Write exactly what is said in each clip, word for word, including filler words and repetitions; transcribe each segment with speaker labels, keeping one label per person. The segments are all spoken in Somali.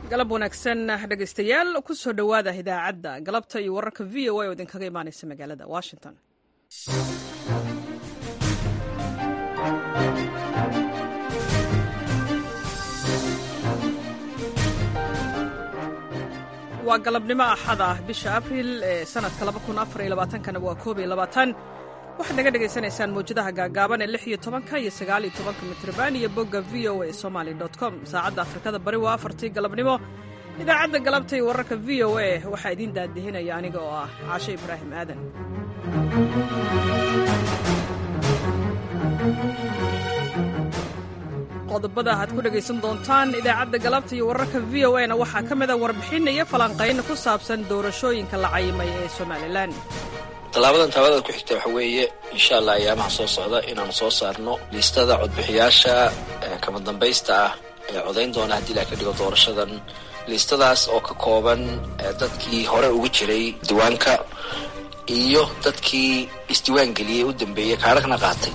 Speaker 1: galab wanaagsan dhegaystayaal ku soo dhowaada idaacadda galabta iyo wararka v o a oo idinkaga imaanaysa magaalada Washington. waa galabnimo axad ah bisha abriil ee sanadka laba kun afar iyo labaatan kana waa koob iyo labaatan waxaad naga dhegaysanaysaan mawjadaha gaagaaban ee lix iyo tobanka iyo sagaal iyo tobanka mitrban iyo bogga v o a somali dot com saacadda afrikada bari waa afartii galabnimo idaacadda galabta iyo wararka v o a waxaa idiin daadihinaya aniga oo ah caashe ibraahim aadan. qodobada aad ku dhegaysan doontaan idaacadda galabta iyo wararka v o a-na waxaa ka mid a warbixin iyo falanqayn ku saabsan doorashooyinka la cayimay ee somalilan.
Speaker 2: tallaabadan taabada ku xigta waxa weeye insha allah ayaamaha soo socda inaanu soo saarno liistada codbixiyaasha kama dambaysta ah ee codayn doona haddii la ka dhigo doorashadan. liistadaas oo ka kooban dadkii hore ugu jiray diiwaanka iyo dadkii isdiiwaan geliyey u dambeeyey kaaragna qaatay.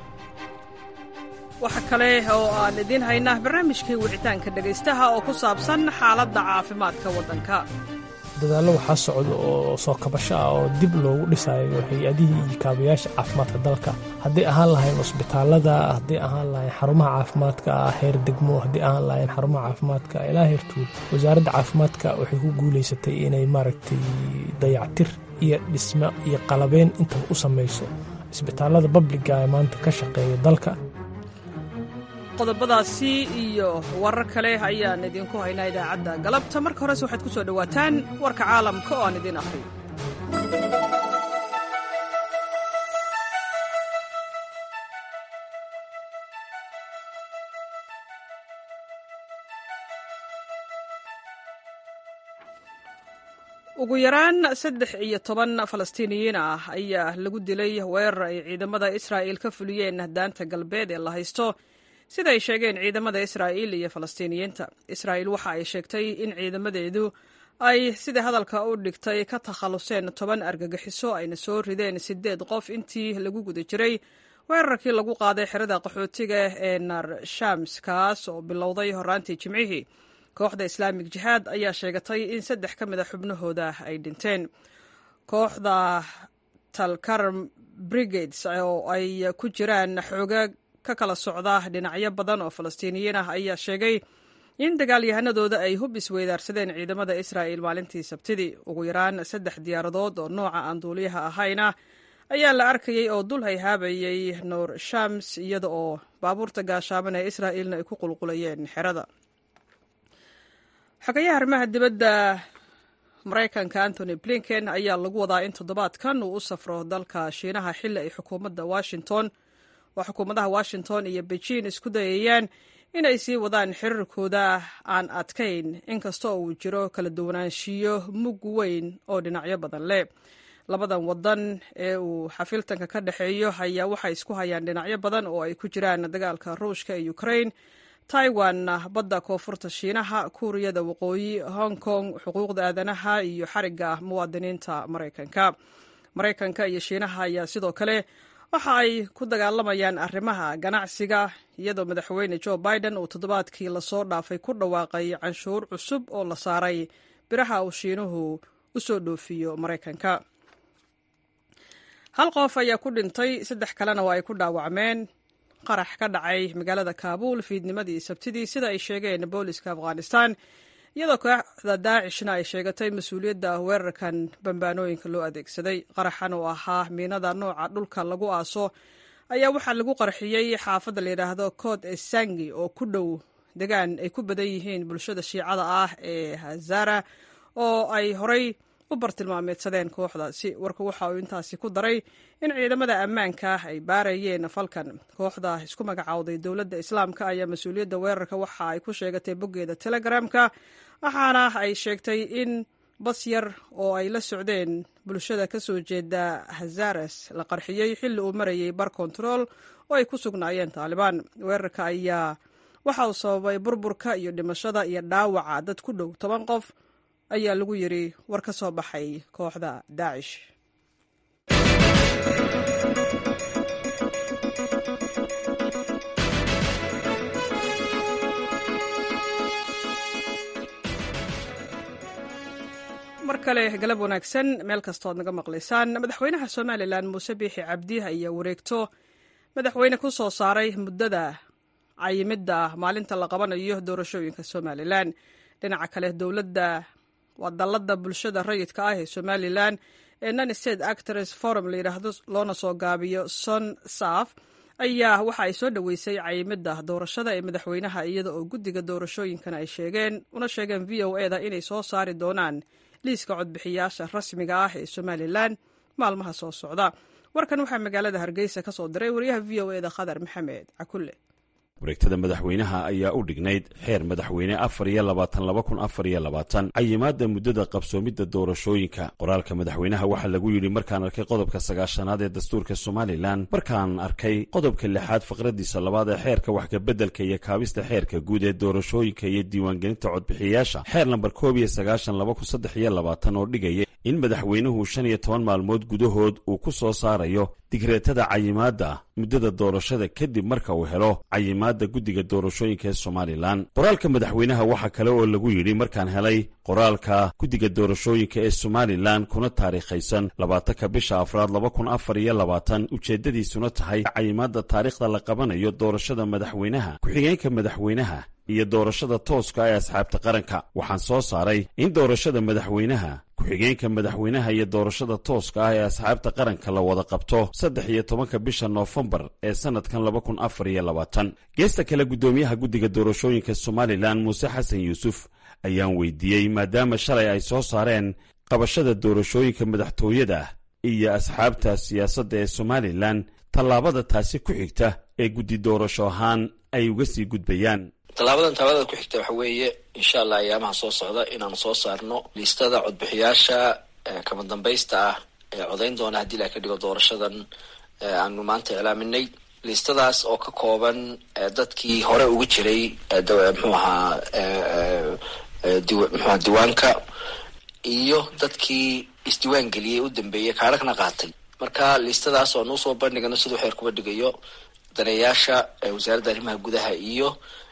Speaker 1: waxa kale oo aan idiin haynaa barnaamijkii wicitaanka dhegaystaha oo ku saabsan xaaladda caafimaadka waddanka.
Speaker 3: dadaallo waxaa socda oo soo kabasho ah oo dib loogu dhisayo hay-adihii iyo kaabayaasha caafimaadka dalka, hadday ahaan lahayn cusbitaalada, hadday ahaan lahayn xarumaha caafimaadka heer degmo, hadday ahaan lahayn xarumaha caafimaadka ilaa heer tuul. wasaaradda caafimaadka waxay ku guulaysatay inay maaragtay dayactir iyo dhismo iyo qalabeyn intaba u samayso isbitaalada babliga ee maanta ka shaqeeya dalka.
Speaker 1: qodobadaasi iyo warar kale ayaan idinku haynaa idaacadda galabta. marka horese waxaad ku soo dhowaataan warka caalamka oo aan idiin akhriyo. ugu yaraan saddex iyo toban falastiiniyiin ah ayaa lagu dilay weerar ay ciidamada israa'iil ka fuliyeen daanta galbeed ee la haysto, sida ay sheegeen ciidamada israa'iil iyo falastiiniyiinta. israa'iil waxa ay sheegtay in ciidamadeedu ay sida hadalka u dhigtay ka takhaluseen toban argagixiso ayna soo rideen siddeed qof intii lagu guda jiray weerarkii lagu qaaday xerada qaxootiga ee nar shams, kaas oo bilowday horraantii jimcihii. kooxda islaamik jihaad ayaa sheegatay in saddex ka mid a xubnahooda ay dhinteen. kooxda talkarm brigades oo ay ku jiraan xoogaag ka kala socda dhinacyo badan oo falastiiniyiin ah ayaa sheegay in dagaalyahanadooda ay hub isweydaarsadeen ciidamada israa'iil maalintii sabtidii. ugu yaraan saddex diyaaradood oo nooca aan duuliyaha ahayna ayaa la arkayey oo dul hayhaabayay nuur shams, iyada oo baabuurta gaashaaban ee israa'iilna ay ku qulqulayeen xerada. xogayaha arrimaha dibadda maraykanka antony blinken ayaa lagu wadaa in toddobaadkan uu u safro dalka shiinaha xilli ay xukuumadda washington waa xukuumadaha washington iyo beijing isku dayayaan inay sii wadaan xiriirkooda aan adkayn, inkastoo uu jiro kala duwanaanshiyo mug weyn oo dhinacyo badan leh. labadan wadan ee uu xafiltanka ka dhexeeyo ayaa waxay isku hayaan dhinacyo badan oo ay ku jiraan dagaalka ruushka ee ukraine, taiwan, badda koonfurta shiinaha, kuuriyada waqooyi, hong kong, xuquuqda aadanaha iyo xarigga muwaadiniinta maraykanka. maraykanka iyo shiinaha ayaa sidoo kale waxa ay ku dagaalamayaan arrimaha ganacsiga, iyadoo madaxweyne joe biden uu toddobaadkii lasoo dhaafay ku dhawaaqay canshuur cusub oo la saaray biraha uu shiinuhu u soo dhoofiyo maraykanka. hal qof ayaa ku dhintay, saddex kalena waa ay ku dhaawacmeen qarax ka dhacay magaalada kaabuul fiidnimadii sabtidii, sida ay sheegeen booliska afghanistan, iyadoo kooxda daacishna ay sheegatay mas-uuliyadda weerarkan bambaanooyinka loo adeegsaday. qaraxan oo ahaa miinada nooca dhulka lagu aaso ayaa waxaa lagu qarxiyey xaafadda layidhaahdo kood e sangi oo ku dhow degaan ay ku badan yihiin bulshada shiicada ah ee hazara, oo ay horay u bartilmaameedsadeen kooxdaasi. warku waxa uu intaasi ku daray in ciidamada ammaanka ay baarayeen falkan. kooxda isku magacaawday dowladda islaamka ayaa mas-uuliyadda weerarka waxa ay ku sheegatay boggeeda telegramka, waxaana ay sheegtay in bas yar oo ay la socdeen bulshada ka soo jeeda hazaras la qarxiyey xilli uu marayay bar kontarool oo ay ku sugnaayeen taalibaan. weerarka ayaa waxa uu sababay burburka iyo dhimashada iyo dhaawaca dad ku dhow toban qof, ayaa lagu yidhi war ka soo baxay kooxda daacish. mar kale galab wanaagsan meel kastood naga maqlaysaan. madaxweynaha somalilan muuse biixi cabdi ayaa wareegto madaxweyne ku soo saaray muddada cayimidda maalinta la qabanayo doorashooyinka somalilan. dhinaca kale dowladda waa dallada bulshada rayidka ah ee somalilan ee non state actors forum la yidhaahdo loona soo gaabiyo son saf ayaa waxa ay soo dhoweysay cayimidda doorashada ee madaxweynaha iyada oo guddiga doorashooyinkana ay sheegeen una sheegeen v o eda inay soo saari doonaan liiska codbixiyaasha rasmiga ah ee somalilan maalmaha soo socda. warkan waxaa magaalada hargeysa ka soo diray wariyaha v o eda khadar maxamed cakulle.
Speaker 4: wareegtada madaxweynaha ayaa u dhignayd xeer madaxweyne afar iyo labaatan laba kun afar iyo labaatan cayimaadda muddada qabsoomidda doorashooyinka. qoraalka madaxweynaha waxaa lagu yidhi markaan arkay qodobka sagaashanaad ee dastuurka somalilan, markaan arkay qodobka lixaad faqradiisa labaad ee xeerka waxkabeddelka iyo kaabista xeerka guud ee doorashooyinka iyo diiwaangelinta codbixiyayaasha, xeer lambar koob iyo sagaashan laba kun saddex iyo labaatan oo dhigaya in madaxweynuhu shan iyo toban maalmood gudahood uu ku soo saarayo digreetada cayimaadda muddada doorashada kadib marka uu helo cayimaadda guddiga doorashooyinka ee somalilan. qoraalka madaxweynaha waxaa kale oo lagu yidhi markaan helay qoraalka guddiga doorashooyinka ee somalilan kuna taariikhaysan labaatanka bisha afraad laba kun afar iyo labaatan ujeeddadiisuna tahay cayimaadda taariikhda la qabanayo doorashada madaxweynaha, ku-xigeenka madaxweynaha iyo doorashada tooska ee asxaabta qaranka. waxaan soo saaray in doorashada madaxweynaha, ku-xigeenka madaxweynaha iyo doorashada tooska ah ee asxaabta qaranka la wada qabto saddex iyo tobanka bisha noofembar ee sanadkan laba kun afar iyo labaatan. geesta kale guddoomiyaha guddiga doorashooyinka somalilan muuse xasan yuusuf ayaan weydiiyey maadaama shalay ay soo saareen qabashada doorashooyinka madaxtooyada iyo asxaabta siyaasadda ee somalilan tallaabada taasi ku xigta ee guddi doorasho ahaan ay uga sii gudbayaan.
Speaker 2: tallaabadan tallaabada ku xigta waxa weeye insha allah ayaamaha soo socda inaanu soo saarno liistada codbixiyaasha kama dambaysta ah ee codayn doona haddii la ka dhigo doorashadan aanu maanta iclaaminay. liistadaas oo ka kooban dadkii hore ugu jiray muxuu ahaa mxua diiwaanka iyo dadkii isdiiwaan geliyey u dambeeyey kaarhagna qaatay. marka liistadaas oo nuu soo bandhigano siduu xeer kuba dhigayo daneeyaasha wasaaradda arrimaha gudaha iyo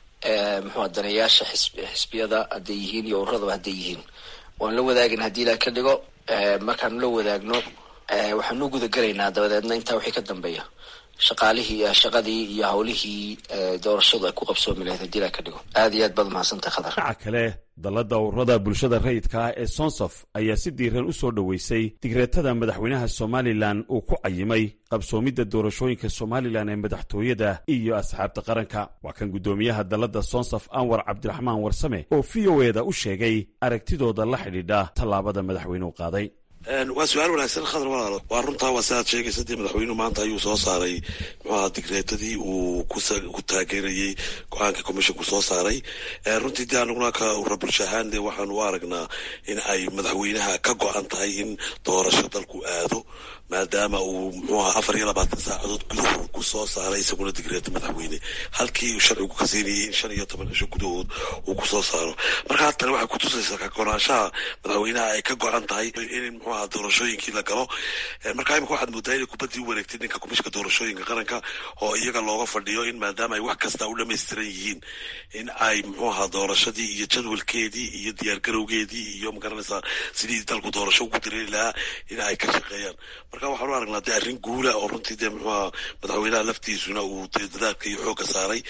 Speaker 2: muxua daneeyaasha xisbiyada hadday yihiin iyo ururadaba hadday yihiin waan la wadaagin haddii la ka dhigo. markaanu la wadaagno waxaanu gudagelaynaa dabadeedna intaa wixii ka dambeeya shaqaalihii shaqadii iyo hawlihii doorashadu ay ku qabsoomi lahayd haddii la ka dhigo. aad iyo aad baad mahadsantahay khadar.
Speaker 4: dhinaca kale dallada ururada bulshada rayidka ah ee sonsaf ayaa si diiran u soo dhoweysay digreetada madaxweynaha somalilan uu ku cayimay qabsoomidda doorashooyinka somalilan ee madaxtooyada iyo asxaabta qaranka. waa kan guddoomiyaha dallada sonsaf anwar cabdiraxmaan warsame oo v o eda u sheegay aragtidooda la xidhiidha tallaabada madaxweynuhu qaaday.
Speaker 5: waa su-aal wanaagsan khadar walaalo. waa runtaa waa sidaad sheegaysa dee madaxweynuhu maanta ayuu soo saaray muxuaha digreetadii uu ku taageerayey go-aanka commissionku soo saaray. runtii dee anaguna ka urura bulsho ahaan dee waxaanu u aragnaa in ay madaxweynaha ka go-an tahay in doorasho dalku aado maadaama uu muxuu aha afar iyo labaatan saacadood gudahood ku soo saaray isaguna digreeto madaxweyne halkii uu sharcigu ka siinayay in shan iyo toban cisho gudahood uu ku soo saaro. marka haddana waxay kutusaysaa ka go-naanshaha madaxweynaha ay ka go-an tahay in muxuu aha doorashooyinkii la galo. marka imika waxaad moodaa inay kubaddii u wareegtay ninka komishinka doorashooyinka qaranka oo iyaga looga fadhiyo in maadaama ay wax kasta u dhamaystiran yihiin in ay muxuu ahaa doorashadii iyo jadwalkeedii iyo diyaargarowgeedii iyo magaranaysaa sidii dalku doorasho ugu dareeri lahaa in ay ka shaqeeyaan. marka waxaan u aragnaa dee arrin guula oo runtii dee muxuaha madaxweynaha laftiisuna uu dee dadaalka iyo xoogga saaray.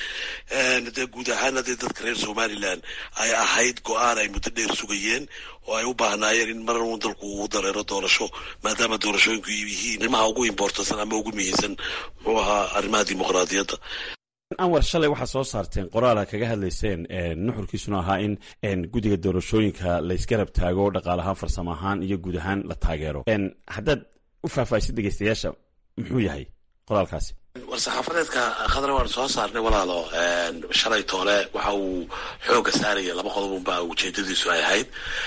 Speaker 5: dee guud ahaana dee dadka reer somalilan ay ahayd go-aan ay muddo dheer sugayeen oo ay u baahnaayeen in mar uun dalku uu dareero doorasho maadaama doorashooyinku yihiin arrimaha ugu imbortansan ama ugu muhiimsan muxuu ahaa arrimaha dimuqraadiyadda.
Speaker 4: anwar shalay waxaa soo saarteen qoraala kaga hadlayseen nuxurkiisuna ahaa in guddiga doorashooyinka laysgarab taago dhaqaal ahaan farsamo ahaan iyo guud ahaan la taageero. haddaad u faahfaahisid dhegeystayaasha muxuu yahay qoraalkaasi?
Speaker 5: war saxaafadeedka khadar waan soo saarnay walaalo. shalay toole waxa uu xooga saaraya laba qodob unbaa ujeedadiisu ay ahayd.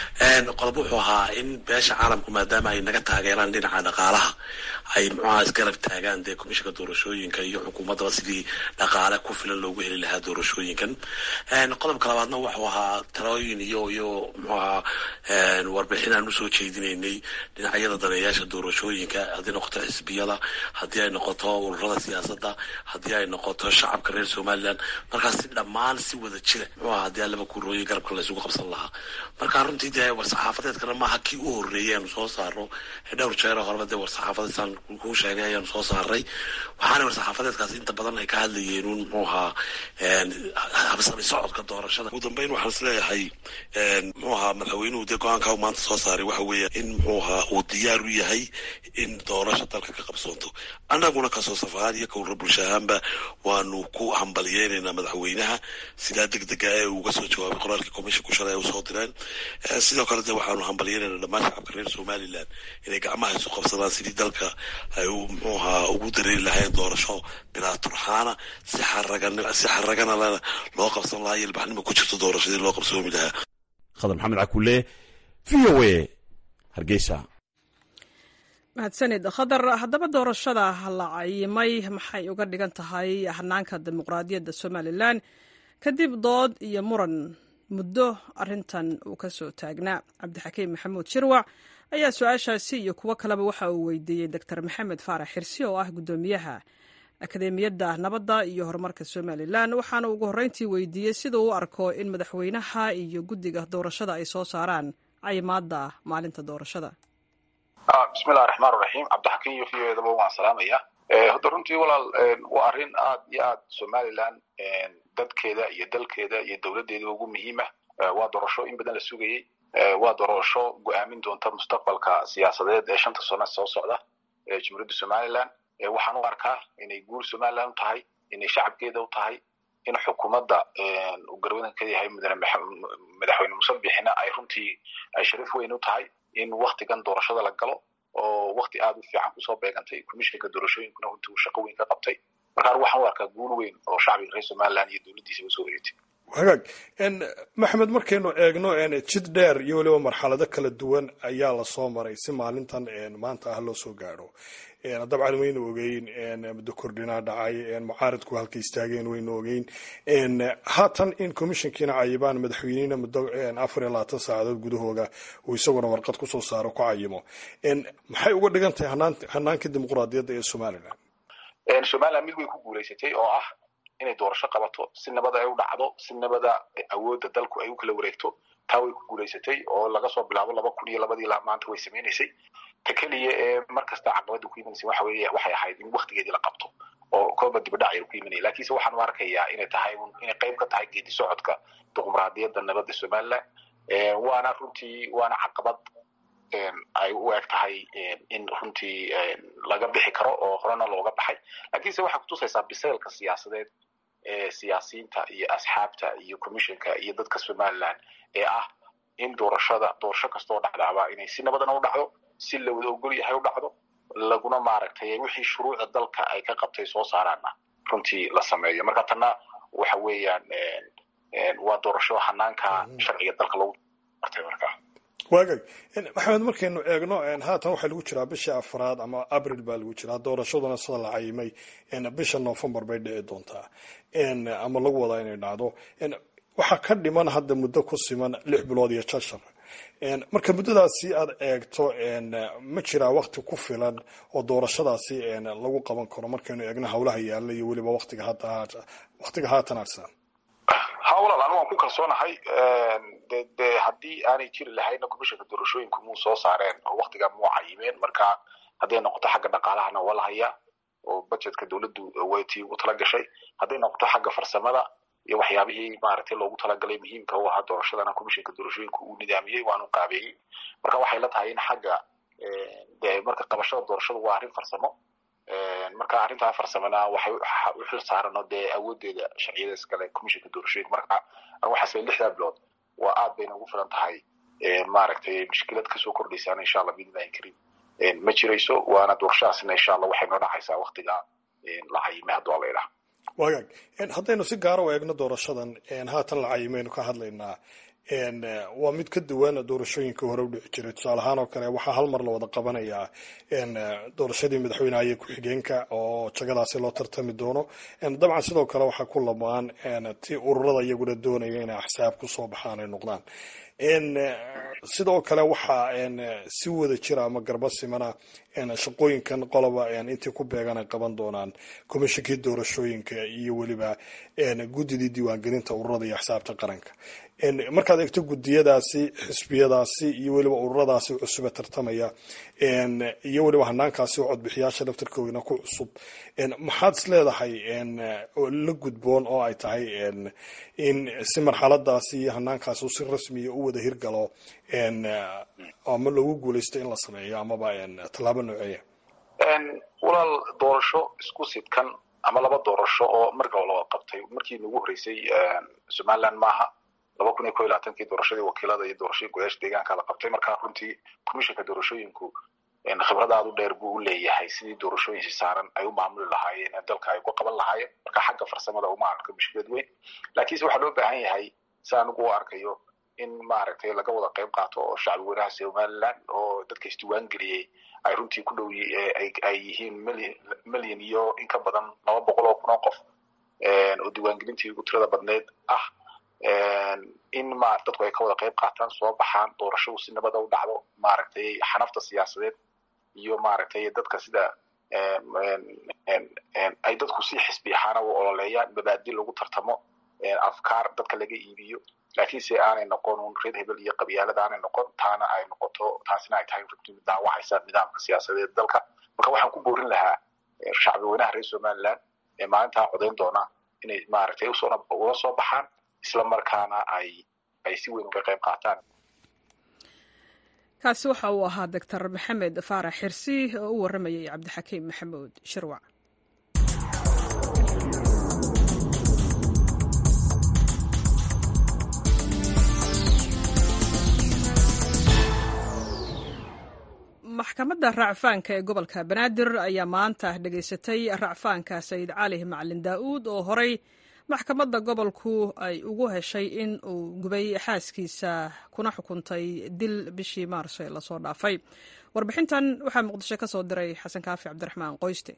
Speaker 5: qodob wuxuu ahaa in beesha caalamku maadaama ay naga taageeraan dhinaca dhaqaalaha ay muxuaha isgarab taagaan dee komishinka doorashooyinka iyo xukuumaddaba sidii dhaqaale ku filan loogu heli lahaa doorashooyinkan. qodobka labaadna wuxuu ahaa talooyin iyo iyo muxuaha warbixin aan usoo jeedinaynay dhinacyada daneeyaasha doorashooyinka haddii noqoto xisbiyada, haddii ay noqoto ururada siyaasadda haddii ay noqoto shacabka reer somaliland markaas si dhammaan si wada jira muxuu ahaa haddii laba kurooyi garabka laysugu qabsan lahaa marka runtii dee war-saxaafadeedkana maaha kii u horreeyay aanu soo saarno dhowr jeer horeba dee war-saxaafadeedsan kuu sheegay ayaanu soo saaray waxaana war-saxaafadeedkaas inta badan ay ka hadlayeen uun muxuu ahaa habsami socodka doorashada ugu dambeyn waxaan is leeyahay muxuu ahaa madaxweynuhu dee go-aanka maanta soo saaray waxa weeya in muxuu ahaa uu diyaar u yahay in doorasha dalka ka qabsoonto annaguna kasoo safaar iyo kowra bulsho ahaanba waanu ku hambaliyeynaynaa madaxweynaha sidaa degdega ee uga soo jawaabay qoraalkii commissionku shalay ay usoo direen sidoo kale de waxaanu hambaliyeynaynaa dhammaan shacabka reer somaliland inay gacmaha isu qabsadaan sidii dalka ay muxuu ahaa ugu dareeri lahayn doorasho bilaa turxaana si xaragan si xaragana lana loo qabsan lahaa iyo ilbaxnimo ku jirto doorashadii loo qabsoomi lahaa
Speaker 4: khadar maxamed cakule v o a hargeysa
Speaker 1: mahadsanid khadar haddaba doorashada la cayimay maxay uga dhigan tahay hanaanka dimuqraadiyadda somalilan kadib dood iyo muran muddo arintan uu ka soo taagnaa cabdixakiim maxamuud shirwac ayaa su-aashaasi iyo kuwo kaleba waxa uu weydiiyey doctor maxamed faarax xirsi oo ah guddoomiyaha akademiyadda nabadda iyo horumarka somalilan waxaana ugu horreyntii weydiiyey sida uu arko in madaxweynaha iyo guddiga doorashada ay soo saaraan cayimaadda maalinta doorashada
Speaker 6: bismillahi raxmaan raxiim cabdixakiim iyo v o edaba waan salaamaya hadda runtii walaal waa arrin aad iyo aad somalilan dadkeeda iyo dalkeeda iyo dowladdeeda ugu muhiima waa doorasho in badan la sugayey waa doorasho go-aamin doonta mustaqbalka siyaasadeed ee shanta sano soo socda ee jumhuuriyadda somalilan waxaan u arkaa inay guul somalilan u tahay inay shacabkeeda u tahay in xukuumadda uu garwadan ka yahay madaxweyne muuse bixina ay runtii ay sharaf weyn u tahay in waktigan doorashada la galo oo wakti aad u fiican kusoo beegantay komishinka doorashooyinkuna runtii uu shaqo weyn ka qabtay markaa waxaan u arkaa guul weyn oo shacbiga reer somaliland iyo dowladdiisa usoo wareegtay
Speaker 7: hagaag maxamed markaynu eegno jid dheer iyo weliba marxalado kala duwan ayaa lasoo maray si maalintan maanta ah loo soo gaadho dabcan waynu ogeyn muddo kordhinaa dhacay mucaaridku halka istaageen waynu ogeyn haatan in commissionkiina cayibaan madaxweynihina muddo afar iyo labaatan saacadood gudahooda uu isaguna warqad kusoo saaro ku cayimo maxay uga dhigan tahay hanaanka dimuqraadiyadda ee somalilan
Speaker 6: somaliland mid way ku guulaysatay oo ah inay doorasho qabato si nabada ay u dhacdo si nabada awoodda dalku ay u kala wareegto taa way ku guulaysatay oo laga soo bilaabo laba kun iyo labadii ilaa maanta way samaynaysay ta keliya ee mar kasta caqabada ku imanaysa waxa weeye waxay ahayd in waktigeedii la qabto oo kolba dibadhac ay ku imanaya laakiinse waxaan u arkayaa inay tahay inay qayb ka tahay geedi socodka dimuqraadiyadda nabadda somaliland waana runtii waana caqabad ay u eg tahay in runtii laga bixi karo oo horena looga baxay laakiinse waxay kutusaysaa biseelka siyaasadeed ee siyaasiyiinta iyo asxaabta iyo commissionka iyo dadka somaliland ee ah in doorashada doorasho kastoo dhacdaaba inay si nabadana u dhacdo si la wada ogol yahay u dhacdo laguna maaragtay wixii shuruucda dalka ay ka qabtay soo saaraana runtii la sameeyo marka tanna waxa weeyaan waa doorasho hanaanka sharciga dalka lagu bartay markaa
Speaker 7: waagag maxamed markaynu eegno haatan waxaa lagu jiraa bisha afraad ama abril baa lagu jiraa doorashaduna sida la cayimay bisha novembar bay dhici doontaa ama lagu wadaa inay dhacdo waxaa ka dhiman hadda muddo ku siman lix bilood iyo jashar marka muddadaasi aad eegto ma jiraa wakti ku filan oo doorashadaasi lagu qaban karo markaynu eegno howlaha yaalla iyo weliba watiga waqtiga haatan arsan
Speaker 6: ha walaal anigu waan ku kalsoonahay de de haddii aanay jiri lahayna komishanka doorashooyinku muu soo saareen oo waktigaa muu cayimeen marka hadday noqoto xagga dhaqaalahana waa la hayaa oo budgetka dowladdu waytii ugu tala gashay hadday noqoto xagga farsamada iyo waxyaabihii maaragtay loogu talagalay muhiimka u ahaa doorashadana komishanka doorashooyinku uu nidaamiyey waanu qaabeeyey marka waxay la tahay in xagga de marka qabashada doorashadu waa arrin farsamo marka arrintaa farsamana waxay u xil saarano dee awoodeeda sharciyada iskale komishanka doorashooyinka marka waxaas lixdaa bilood waa aad bayna ugu filan tahay maaragtay mushkilad kasoo kordhaysaan insha allah biidnillahi karim ma jirayso waana doorashadaasna insha allah waxay noo dhacaysaa waktiga la cayimay hadduu alla idhaha
Speaker 7: wagaag haddaynu si gaara u eegno doorashadan haatan la cayimaynu ka hadlaynaa waa mid ka duwan doorashooyinka hore u dhici jiray tusaale ahaan oo kale waxaa hal mar la wada qabanayaa doorashadii madaxweynaha iyo ku-xigeenka oo jagadaasi loo tartami doono dabcan sidoo kale waxaa ku lamaan ti ururada iyaguna doonaya inay axsaab kusoo baxaan ay noqdaan sidoo kale waxaa si wada jira ama garba simana shaqooyinkan qoloba intii ku beegan ay qaban doonaan komishinkii doorashooyinka iyo weliba guddidii diiwaangelinta ururada iyo axsaabta qaranka. markaad eegto gudiyadaasi xisbiyadaasi iyo weliba ururadaasi cusube tartamaya iyo weliba hanaankaasi oo codbixiyaasha laftarkoodina ku cusub, maxaad is leedahay la gudboon oo ay tahay in si marxaladaasi iyo hanaankaasi si rasmiya u wada hirgalo ama loogu guuleysto in la sameeyo amaba tallaabo nooceeya?
Speaker 6: walaal, doorasho isku sidkan ama laba doorasho oo marka la qabtay markii ugu horeysay Somaliland maaha. laba kun iyo kow iyo labaatankii doorashadii wakiilada iyo doorashadii golayaasha deegaanka la qabtay. markaa runtii komishanka doorashooyinku khibrad aad u dheer buu u leeyahay sidii doorashooyin si saaran ay u maamuli lahaayeen ee dalka ay ku qaban lahaayeen. marka xagga farsamada uma arko mushkilad weyn, laakiinse waxaa loo baahan yahay si aan ugu arkayo in maaragtay laga wada qayb qaato oo shacbi weynaha Somaliland oo dadka isdiiwaan geliyey ay runtii ku dhow ay yihiin milyan iyo in ka badan laba boqol oo kun oo qof oo diiwaangelintii ugu tirada badneed ah. in ma dadku ay ka wada qayb qaataan, soo baxaan, doorashadu si nabada u dhacdo, maaragtay xanafta siyaasadeed iyo maaragtay dadka sida ay dadku si xisbi ahaan u ololeeyaan, mabaadi lagu tartamo, afkaar dadka laga iibiyo, laakiin se aanay noqon un reer hebel iyo qabyaalada aanay noqon, taana ay noqoto taasina ay tahay runtii mid dhaawacaysa nidaamka siyaasadeed dalka. marka waxaan ku boorin lahaa shacbi weynaha reer Somaliland ee maalintaa codayn doona inay maaragtay ula soo baxaan, isla markaana ay ay si weyn uga qayb qaataan.
Speaker 1: kaasi waxa uu ahaa doctor maxamed faarax xirsi oo u waramayay cabdixakiim maxamuud shirwac. maxkamadda racfaanka ee gobolka banaadir ayaa maanta dhegaysatay racfaanka sayid cali macalin daa'uud oo horay maxkamadda gobolku ay ugu heshay in uu gubay xaaskiisa kuna xukuntay dil bishii maarso ee lasoo dhaafay. warbixintan waxaa muqdisho ka soo diray xasan kaafi cabdiraxmaan qoyste.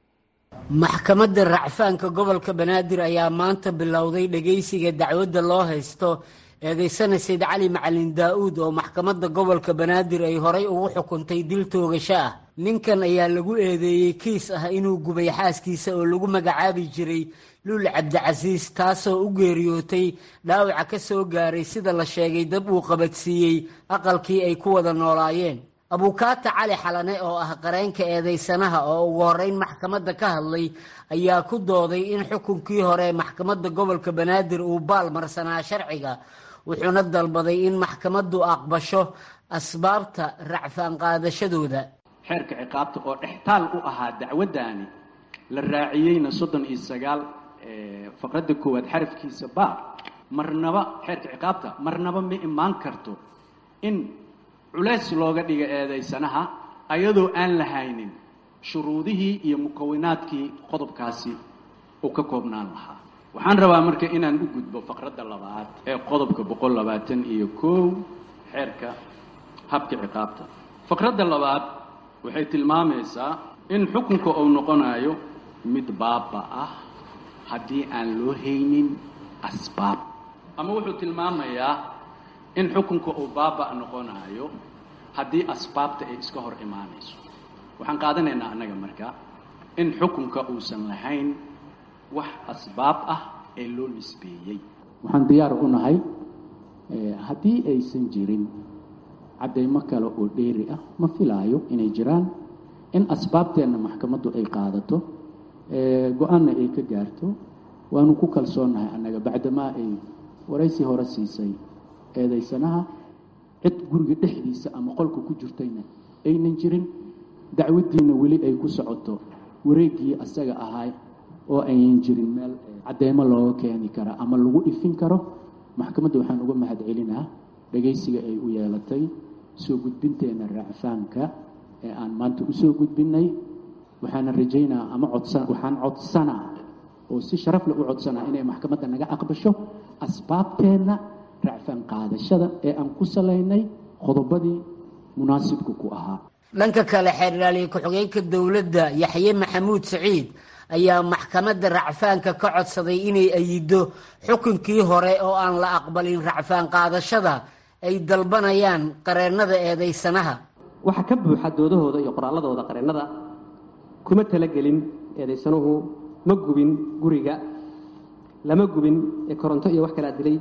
Speaker 8: maxkamadda racfaanka gobolka banaadir ayaa maanta bilowday dhegaysiga dacwadda loo haysto eedaysana sayid cali macalin daa'uud oo maxkamadda gobolka banaadir ay horay ugu xukuntay dil toogasho ah. ninkan ayaa lagu eedeeyey kiis ah inuu gubay xaaskiisa oo lagu magacaabi jiray luul cabdicasiis, taasoo u geeriyootay dhaawaca ka soo gaaray sida la sheegay dab uu qabadsiiyey aqalkii ay ku wada noolaayeen. abukaata cali xalane oo ah qareenka eedaysanaha oo ugu horreyn maxkamadda ka hadlay ayaa ku dooday in xukunkii hore maxkamadda gobolka banaadir uu baal marsanaa sharciga, wuxuuna dalbaday in maxkamaddu aqbasho asbaabta racfaan qaadashadooda.
Speaker 9: xeerka ciqaabta oo dhextaal u ahaa dacwaddaani la raaciyeyna soddon iyo sagaal faqradda koowaad xarafkiisa baa marnaba xeerka ciqaabta marnaba ma imaan karto in culays looga dhiga eedaysanaha ayadoo aan lahaynin shuruudihii iyo mukawinaadkii qodobkaasi uu ka koobnaan lahaa. waxaan rabaa marka inaan u gudbo faqradda labaad ee qodobka boqol labaatan iyo kow xeerka habka ciqaabta. faqradda labaad waxay tilmaamaysaa in xukunka uu noqonayo mid baaba ah haddii aan loo haynin asbaab, ama wuxuu tilmaamayaa in xukunka uu baaba noqonayo haddii asbaabta ay iska hor imaanayso. waxaan qaadanaynaa annaga marka in xukunka uusan lahayn wax asbaab ah ee loo nisbeeyey. waxaan diyaar u nahay haddii aysan jirin caddaymo kale oo dheeri ah, ma filaayo inay jiraan, in asbaabteenna maxkamaddu ay qaadato go-aanna ay ka gaarto. waanu ku kalsoonnahay annaga bacdamaa ay waraysi hore siisay eedaysanaha cid guriga dhexdiisa ama qolka ku jirtayna aynan jirin, dacwaddiina weli ay ku socoto wareeggii asaga ahaa oo aynan jirin meel caddeymo looga keeni kara ama lagu ifin karo. maxkamadda waxaan uga mahad celinaa dhegaysiga ay u yeelatay soo gudbinteenna racfaanka ee aan maanta u soo gudbinnay. waxaana rajaynaa ama codsan waxaan codsanaa oo si sharaf leh u codsanaa inay maxkamadda naga aqbasho asbaabteenna racfaan qaadashada ee aan ku salaynay qodobadii munaasibka ku ahaa.
Speaker 8: dhanka kale xeerlaaliye ku-xigeenka dowladda yaxye maxamuud saciid ayaa maxkamadda racfaanka ka codsaday inay ayido xukunkii hore oo aan la aqbalin racfaan qaadashada ay dalbanayaan qareennada eedaysanaha.
Speaker 9: waxaa ka buuxa doodahooda iyo qoraalladooda qareennada kuma talagelin eedaysanuhu ma gubin guriga lama gubin ee koronto iyo wax kala dilay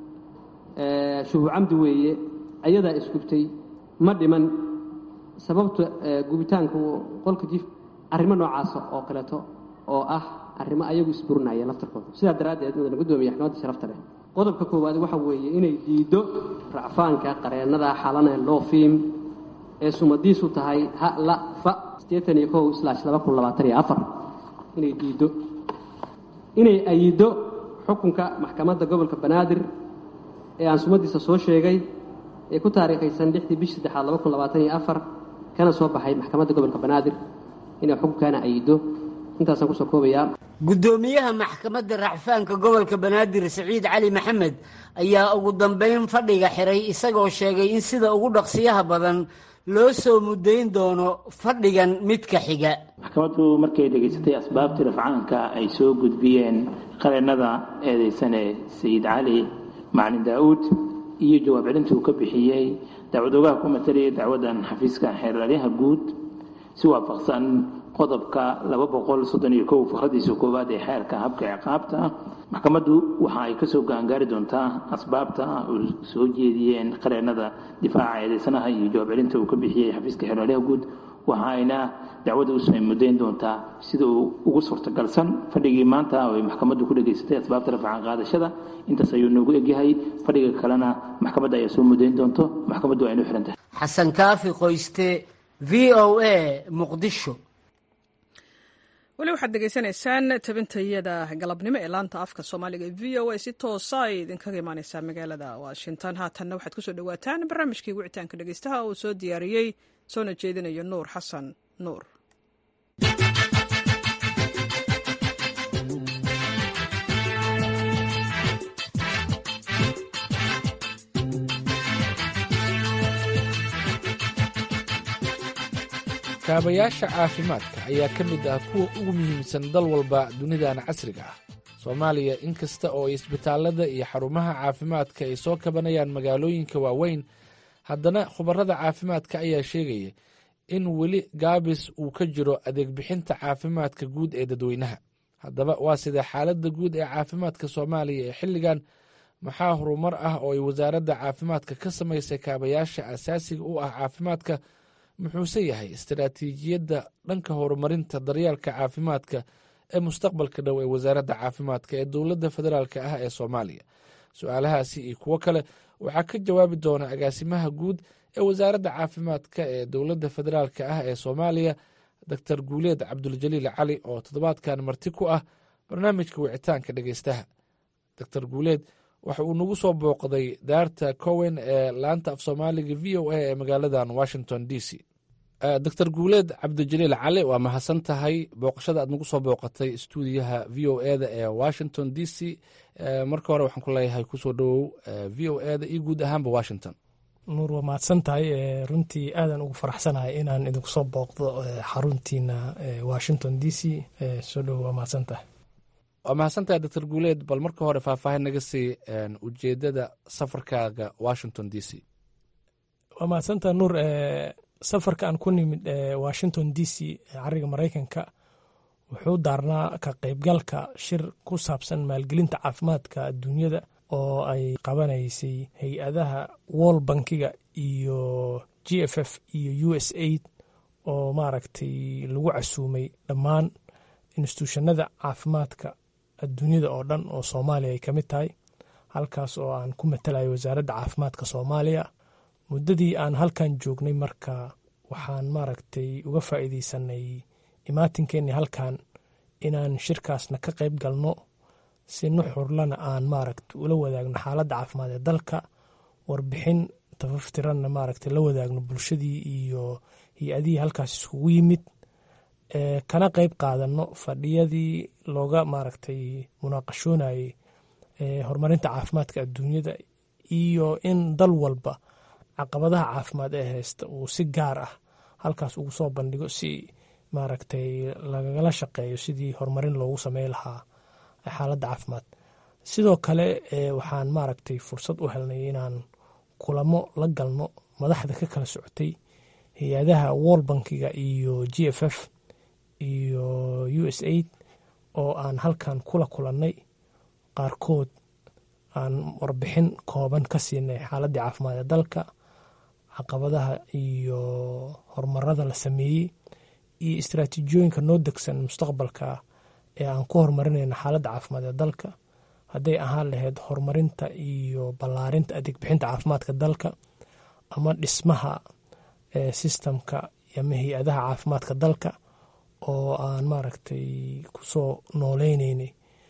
Speaker 9: shuhu camdi weeye ayadaa isgubtay ma dhiman sababta gubitaanku qolka jif arrimo noocaas oo kaleeto oo ah arrimo ayagu isburinaya laftarkooda sidaa daraaddeed mudane gudoomiye maxkamadda sharafta leh qodobka koowaad waxa weeye inay diido racfaanka qareennada xalane loo fiim ee sumadiisu tahay ha la fa sideetan iyo kow slash laba kun labaatan iyo afar inay diido inay ayido xukunka maxkamadda gobolka banaadir ee aan sumadiisa soo sheegay ee ku taariikhaysan lixdii bishii saddexaad laba kun labaatan iyo afar kana soo baxay maxkamadda gobolka banaadir inay xukunkaana ayido intaasaan kusoo koobayaa.
Speaker 8: guddoomiyaha maxkamadda racfaanka gobolka banaadir Saciid Cali Maxamed ayaa ugu dambeyn fadhiga xiray isagoo sheegay in sida ugu dhaqsiyaha badan loo soo mudayn doono fadhigan midka xiga.
Speaker 10: maxkamaddu markay dhageysatay asbaabtii rafcaanka ay soo gudbiyeen qareennada eedeysane Saciid Cali Macalin Daawud iyo jawaab celintii uu ka bixiyey dacwadoogaha ku matalaya dacwadan xafiiska xeeraryaha guud si waafaqsan qodobka laba boqol soddon iyo kow fakradiisa koowaad ee xeerka habka ciqaabta maxkamaddu waxa ay ka soo gaangaari doontaa asbaabta uu soo jeediyeen qareennada difaaca eedeysanaha iyo jawaab celinta uu ka bixiyey xafiiska xeeraryaha guud waxa ayna dacwadda u soo mudayn doontaa sida uu ugu suurtagalsan fadhigii maanta oo ay maxkamaddu ku dhageysatay asbaabta rafcaan qaadashada intaas ayuu noogu egyahay fadhiga kalena maxkamadda ayaa soo mudayn doonto maxkamaddu waa inuu xiran tahay.
Speaker 8: xasan kaafi qoyste v o a muqdisho.
Speaker 1: weli waxaad degeysanaysaan tabintayada galabnimo ee laanta afka soomaaliga ee v o a si toosa ay idinkaga imaaneysaa magaalada washington. haatanna waxaad kusoo dhawaataan barnaamijkii wicitaanka dhegeystaha uu soo diyaariyey soona jeedinayo nuur xasan nuur.
Speaker 11: kaabayaasha caafimaadka ayaa ka mid ah kuwa ugu muhiimsan dal walba dunidan casriga ah. soomaaliya in kasta oo isbitaallada iyo xarumaha caafimaadka ay soo kabanayaan magaalooyinka waaweyn, haddana khubarada caafimaadka ayaa sheegaya in weli gaabis uu ka jiro adeeg bixinta caafimaadka guud ee dadweynaha. haddaba waa sida xaaladda guud ee caafimaadka soomaaliya ee xilligan, maxaa horumar ah oo ay wasaaradda caafimaadka ka samaysay kaabayaasha asaasiga u ah caafimaadka, muxuuse yahay istaraatiijiyadda dhanka horumarinta daryeelka caafimaadka ee mustaqbalka dhow ee wasaaradda caafimaadka ee dowladda federaalk ah ee soomaaliya. su-aalahaasi iyo kuwo kale waxaa ka jawaabi doona agaasimaha guud ee wasaaradda caafimaadka ee dowladda federaalk ah ee soomaaliya doctor guuleed cabduljaliil cali oo toddobaadkan marti ku ah barnaamijka wicitaanka dhegeystaha. doctor guuleed waxa uu nagu soo booqday daarta cowen ee laanta af soomaaliga v o a ee magaaladan washington d c. doctor guuleed cabdijaliil cali waa mahadsan tahay booqashada aad nagu soo booqatay stuudiyaha v o eda ee washington d c. marka hore waxaan ku leeyahay kusoo dhowow v o eda iyo guud ahaanba washington.
Speaker 3: nuur waa mahadsan tahay runtii aadan ugu faraxsanahay inaan idinku soo booqdo xaruntiina washington d c. soo dhowow waa mahadsan tahay.
Speaker 11: waa mahadsantahay doctor guuleed, bal marka hore faahfaahin naga sii ujeedada safarkaaga washington d c.
Speaker 3: waa mahadsantahay nuur. safarka aan ku nimid washington d c cariga maraykanka wuxuu daarnaa ka qaybgalka shir ku saabsan maalgelinta caafimaadka adduunyada oo ay qabanaysay hay-adaha world bankiga iyo g f f iyo u s aid oo maaragtay lagu casuumay dhammaan instituushanada caafimaadka adduunyada oo dhan oo soomaaliya ay ka mid tahay. halkaas oo aan ku matalayo wasaaradda caafimaadka soomaaliya. muddadii aan halkan joognay marka waxaan maaragtay uga faa'iidaysanay imaatinkeennii halkan inaan shirkaasna ka qayb galno si nuxurlana aan maaragta ula wadaagno xaaladda caafimaad ee dalka, warbixin tafaftiranna maaragta la wadaagno bulshadii iyo hay-adihii halkaas iskugu yimid, kana qayb qaadano fadhiyadii looga maaragtay munaaqashoonayay horumarinta caafimaadka adduunyada iyo in dal walba caqabadaha caafimaad ee haysta uu si gaar ah halkaas ugu soo bandhigo si maaragtay lagala shaqeeyo sidii horumarin loogu sameyn lahaa xaaladda caafimaad. sidoo kale waxaan maaragtay fursad u helnay inaan kulamo la galno madaxda ka kala socotay hay-adaha world bankiga iyo g f f iyo u s aid oo aan halkan kula kulannay qaarkood aan warbixin kooban ka siinay xaaladii caafimaad ee dalka, caqabadaha iyo horumarada la sameeyey iyo istaraatiijiyooyinka noo degsan mustaqbalka ee aan ku horumarinayno xaaladda caafimaad ee dalka, hadday ahaan lahayd horumarinta iyo ballaarinta adeeg bixinta caafimaadka dalka ama dhismaha sistamka ama hay-adaha caafimaadka dalka oo aan maaragtay kusoo nooleyneynay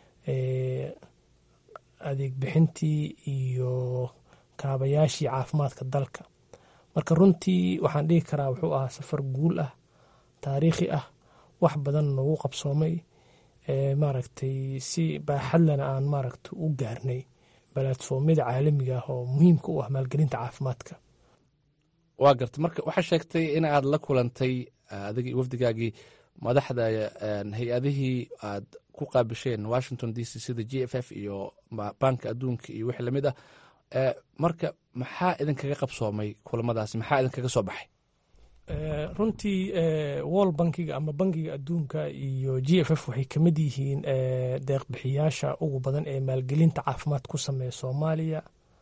Speaker 3: adeeg bixintii iyo kaabayaashii caafimaadka dalka. marka runtii waxaan dhihi karaa wuxuu ahaa safar guul ah, taariikhi ah, wax badan noogu qabsoomay, maaragtay si baaxadlana aan maaragta u gaarnay balatfoomyada caalamiga ah oo muhiimka u ah maalgelinta caafimaadka.
Speaker 11: waa garta marka waxaa sheegtay in aad la kulantay adigii wafdigaagii madaxda hay-adihii aad ku qaabisheen washington d c sida g f f iyo banka adduunka iyo wixii lamid ah, marka maxaa idinkaga qabsoomay kulamadaasi, maxaa idinkaga soo baxay?
Speaker 3: runtii world bankiga ama bankiga adduunka iyo g f f waxay ka mid yihiin deeqbixiyaasha ugu badan ee maalgelinta caafimaad ku sameeya soomaaliya.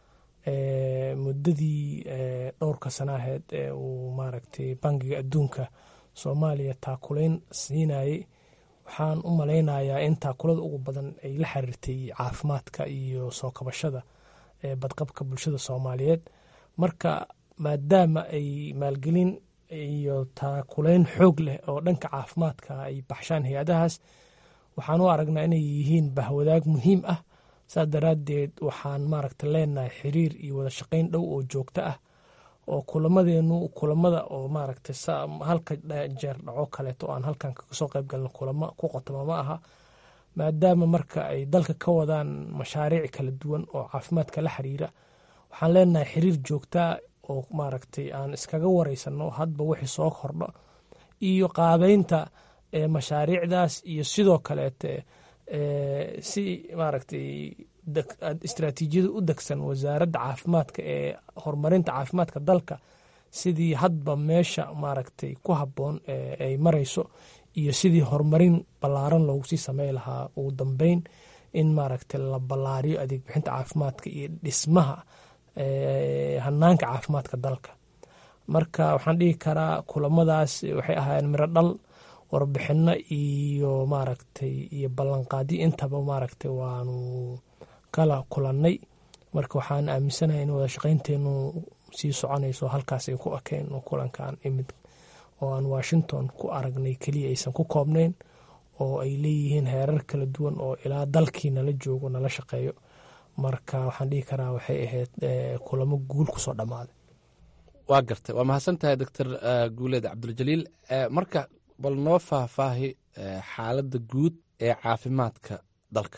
Speaker 3: muddadii dhowrka sana aheed ee uu maaragtay bankiga adduunka soomaaliya taakulayn siinayey, waxaan u malaynayaa in taakulada ugu badan ay la xiriirtay caafimaadka iyo soo kabashada badqabka bulshada soomaaliyeed. marka maadaama ay maalgelin iyo taakulayn xoog leh oo dhanka caafimaadka ay baxshaan hay-adahaas, waxaan u aragnaa inay yihiin bahwadaag muhiim ah. saas daraaddeed waxaan maaragta leenahay xiriir iyo wada shaqayn dhow oo joogto ah oo kulamadeenu kulamada oo maaragta halka jeer dhaco kaleeto aan halkan kasoo qayb galno kulamo ku qotoma ma aha, maadaama marka ay dalka ka wadaan mashaariic kala duwan oo caafimaadka la xiriira. waxaan leenahay xiriir joogtaa oo maaragtay aan iskaga wareysano hadba wixii soo kordho iyo qaabeynta mashaariicdaas, iyo sidoo kaleete si maaragtay istaraatiijiyada u degsan wasaaradda caafimaadka ee horumarinta caafimaadka dalka, sidii hadba meesha maaragtay ku habboon ay marayso iyo sidii horumarin ballaaran loogu sii samey lahaa. ugu dambeyn in maaragtay la ballaariyo adeeg bixinta caafimaadka iyo dhismaha hanaanka caafimaadka dalka. marka waxaan dhihi karaa kulamadaas waxay ahaayeen miro dhal, warbixino iyo maaragtay iyo ballanqaadyo intaba maaragtay waanu kala kulannay. marka waxaan aaminsanahay in wada shaqaynteenu sii soconayso halkaas ay ku akeen oo kulankan imid oo aan washington ku aragnay keliya aysan ku koobnayn, oo ay leeyihiin heerar kala duwan oo ilaa dalkii nala joogo nala shaqeeyo. marka waxaan dhihi karaa waxay ahayd kulamo guul kusoo dhammaaday.
Speaker 11: waa gartay, waa mahadsan tahay doctor guuleed cabduljaliil. marka bal noo faahfaahi xaaladda guud ee caafimaadka dalka.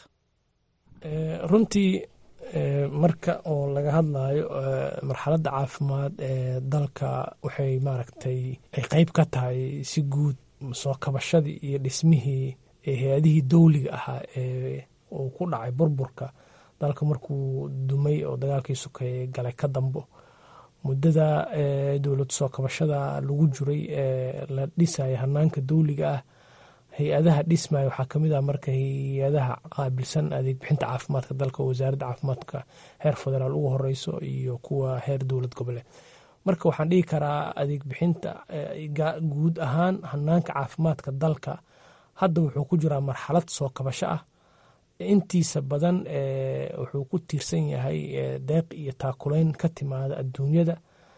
Speaker 3: runtii marka oo laga hadlayo marxaladda caafimaad ee dalka waxay maaragtay ay qeyb ka tahay si guud soo kabashadii iyo dhismihii hay-adihii dowliga ahaa ee uu ku dhacay burburka dalka markuu dumay oo dagaalkii sokeeye galay ka dambo. muddada dowlad soo kabashada lagu jiray ee la dhisaya hanaanka dowliga ah, hay-adaha dhismaya waxaa kamid ah marka hay-adaha qaabilsan adeeg bixinta caafimaadka dalka oo wasaaradda caafimaadka heer federaal ugu horeyso iyo kuwa heer dowlad goboleed. marka waxaan dhihi karaa adeeg bixinta guud ahaan hanaanka caafimaadka dalka hadda wuxuu ku jiraa marxalad soo kabasho ah. intiisa badan wuxuu ku tiirsan yahay deeq iyo taakulayn ka timaada adduunyada.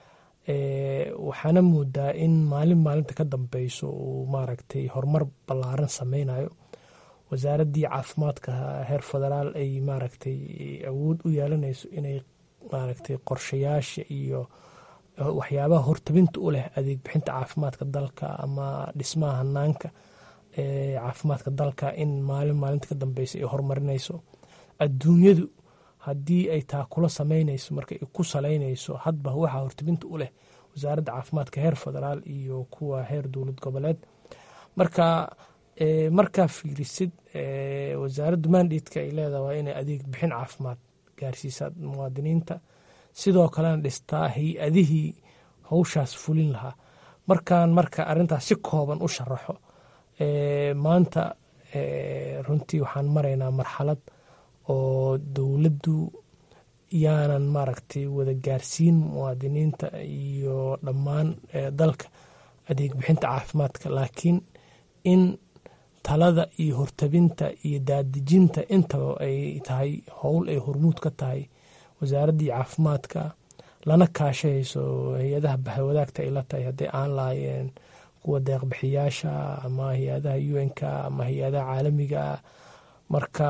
Speaker 3: waxaana moodaa in maalin maalinta ka dambeyso uu maaragtay horumar ballaaran sameynayo. wasaaraddii caafimaadka heer federaal ay maaragtay awood u yeelanayso inay maaragtay qorshayaasha iyo waxyaabaha hortabinta u leh adeeg bixinta caafimaadka dalka ama dhismaha hanaanka caafimaadka dalka in maalin maalinta ka dambeysa ay horumarinayso. adduunyadu haddii ay taakula sameynayso marka ay ku saleynayso hadba waxaa hortabinta u leh wasaaradda caafimaadka heer federaal iyo kuwa heer dowlad goboleed. marka markaa fiirisid wasaaradda mandatka ay leedahay waa inay adeeg bixin caafimaad gaarsiisa muwaadiniinta sidoo kalena dhistaa hay-adihii hawshaas fulin lahaa. markaan marka arrintaas si kooban u sharaxo maanta runtii waxaan maraynaa marxalad oo dowladdu yaanan maaragtay wada gaarsiin muwaadiniinta iyo dhammaan dalka adeeg bixinta caafimaadka, laakiin in talada iyo hortabinta iyo daadejinta intaba ay tahay howl ay hormuud ka tahay wasaaraddii caafimaadka, lana kaashahayso hay-adaha bahwadaagta ay la tahay hadday aan lahaayeen kuwa deeqbixiyaasha ama hay-adaha u n k ama hay-adaha caalamiga. marka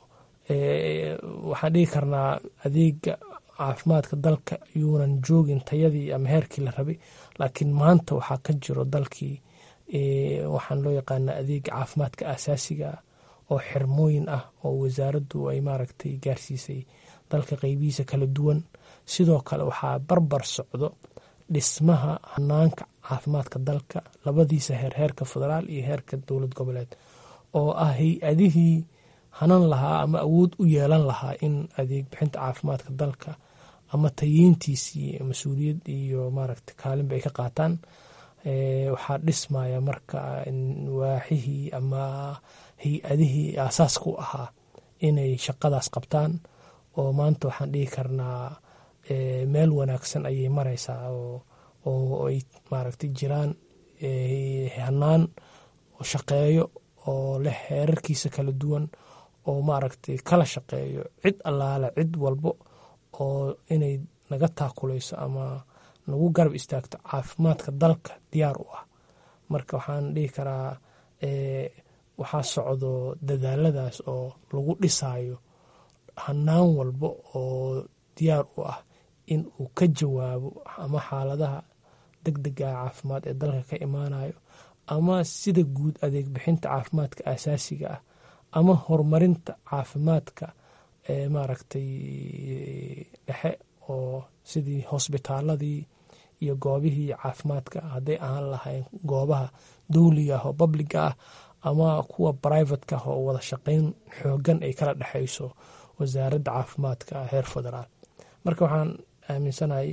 Speaker 3: waxaan dhigi karnaa adeega caafimaadka dalka yuunan joogin tayadii ama heerkii la rabay, laakiin maanta waxaa ka jiro dalkii waxaan loo yaqaana adeega caafimaadka asaasiga oo xirmooyin ah oo wasaaraddu ay maaragtay gaarsiisay dalka qeybihiisa kala duwan. sidoo kale waxaa barbar socdo dhismaha hanaanka caafimaadka dalka labadiisa heer, heerka federaal iyo heerka dowlad goboleed, oo ah hay-adihii hanan lahaa ama awood u yeelan lahaa in adeeg bixinta caafimaadka dalka ama tayeyntiisii mas-uuliyad iyo maaragta kaalinba ay ka qaataan. waxaa dhismaya marka waaxihii ama hay-adihii aasaaska u ahaa inay shaqadaas qabtaan, oo maanta waxaan dhihi karnaa meel wanaagsan ayay maraysaa oo ay maaragtay jiraan hanaan shaqeeyo oo leh heerarkiisa kala duwan oo maaragtay kala shaqeeyo cid allaale cid walbo oo inay naga taakulayso ama nagu garab istaagto caafimaadka dalka diyaar u ah. marka waxaan dhihi karaa waxaa socdo dadaaladaas oo lagu dhisayo hanaan walbo oo diyaar u ah in uu ka jawaabo ama xaaladaha deg dega caafimaad ee dalka ka imaanayo, ama sida guud adeeg bixinta caafimaadka asaasiga ah, ama horumarinta caafimaadka ee maaragtay dhexe oo sidii hosbitaaladii iyo goobihii caafimaadka hadday ahaan lahayn goobaha dowliga ah oo babliga ah ama kuwa brivatka ah oo wada shaqayn xoogan ay kala dhexayso wasaaradda caafimaadka heer federaal. marka waxaan aaminsanahay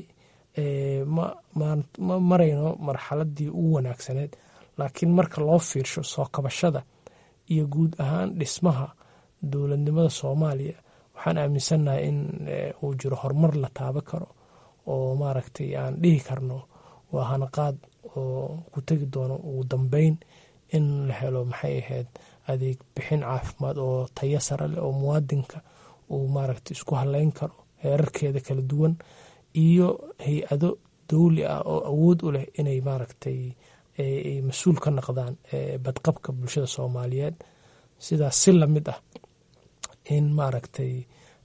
Speaker 3: ma marayno marxaladii ugu wanaagsaneed, laakiin marka loo fiirsho soo kabashada iyo guud ahaan dhismaha dowladnimada soomaaliya waxaan aaminsanahay in uu jiro horumar la taaban karo oo maaragtay aan dhihi karno waa hanaqaad oo ku tegi doono ugu dambeyn in la helo maxay ahayd adeeg bixin caafimaad oo tayo sare leh oo muwaadinka uu maaragtay isku haleyn karo heerarkeeda kala duwan, iyo hay-ado dowli ah oo awood u leh inay maaragtay mas-uul ka noqdaan badqabka bulshada soomaaliyeed. sidaas si lamid ah in maaragtay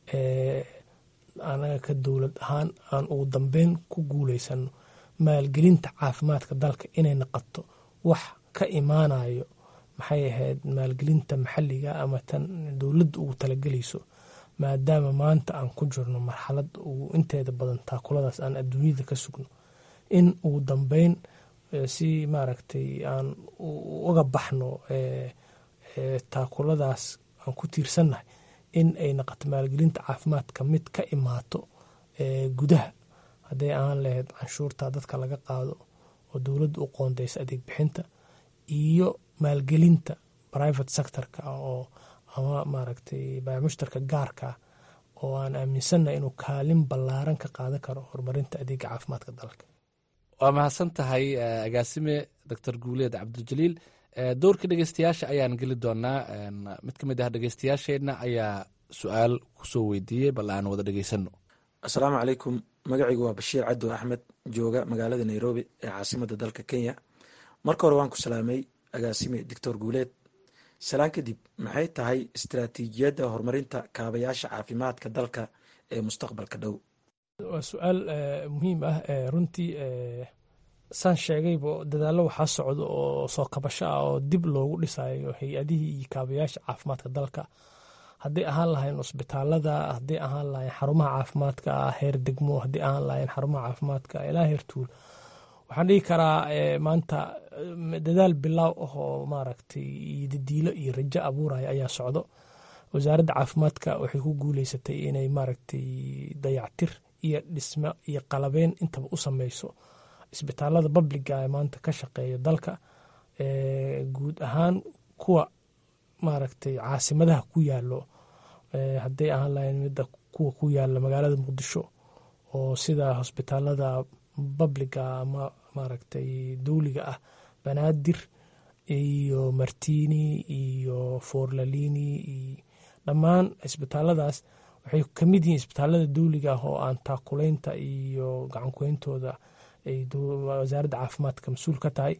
Speaker 3: anaga ka dowlad ahaan aan ugu dambeyn ku guuleysano maalgelinta caafimaadka dalka inay noqoto wax ka imaanayo maxay ahayd maalgelinta maxalliga ama tan dowladda ugu talagelayso, maadaama maanta aan ku jirno marxalad uu inteeda badan taakuladaas aan adduunyada ka sugno, in ugu dambeyn si maaragtay aan uga baxno taakuladaas aan ku tiirsannahay in ay noqoto maalgelinta caafimaadka mid ka imaato gudaha, hadday aan lahayd canshuurta dadka laga qaado oo dowladda u qoondaysa adeeg bixinta, iyo maalgelinta private sectorka oo ama maaragtay baamushtarka gaarka oo aan aaminsannahay inuu kaalin ballaaran ka qaadan karo horumarinta adeega caafimaadka dalka.
Speaker 11: waa mahadsan tahay agaasime doctor guuleed cabdijaliil. dowrka dhegeystayaasha ayaan geli doonaa. mid ka mid ah dhegeystayaasheenna ayaa su-aal kusoo weydiiyey, bal aan wada dhegeysano.
Speaker 12: asalaamu calaykum, magacaygu waa bashiir caddo axmed, jooga magaalada nairobi ee caasimadda dalka kenya. marka hore waan ku salaamay agaasime doctor guuleed. salaan kadib, maxay tahay istaraatiijiyadda horumarinta kaabayaasha caafimaadka dalka ee mustaqbalka dhow?
Speaker 3: waa su-aal muhiim ah. runtii saan sheegayba dadaallo waxaa socdo oo soo kabasho ah oo dib loogu dhisayo hay-adihii iyo kaabayaasha caafimaadka dalka, hadday ahaan lahayn cusbitaalada, hadday ahaan lahayn xarumaha caafimaadka heer degmo, hadday ahaan lahayn xarumaha caafimaadka ilaa heer tuul. waxaan dhihi karaa maanta dadaal bilaaw ah oo maaragtay dadiilo iyo rajo abuuraya ayaa socdo. wasaaradda caafimaadka waxay ku guuleysatay inay maaragtay dayactir iyo dhismo iyo qalabeyn intaba u sameyso isbitaalada babliga ee maanta ka shaqeeya dalka, guud ahaan kuwa maaragtay caasimadaha ku yaalo, hadday ahaan lahayn midda kuwa ku yaala magaalada muqdisho oo sida hosbitaalada babliga ama maaragtay dowliga ah banaadir iyo martini iyo forlalini iyo dhammaan isbitaaladaas waxay ka mid yihiin isbitaalada dowliga ah oo aan taakulaynta iyo gacankuyntooda ay wasaaradda caafimaadka mas-uul ka tahay.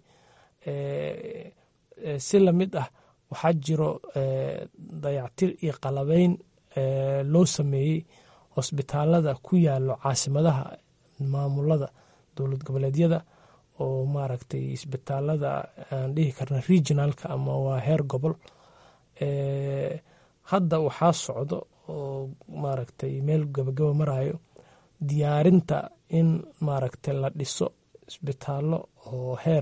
Speaker 3: Si lamid ah waxaa jiro dayactir iyo qalabeyn loo sameeyey hosbitaalada ku yaalo caasimadaha maamulada dowlad goboleedyada oo maaragtay isbitaalada aan dhihi karna regionalka ama waa heer gobol. Hadda waxaa socdo oo maaragtay meel gabagaba marayo diyaarinta in maaragtay la dhiso isbitaallo oo heer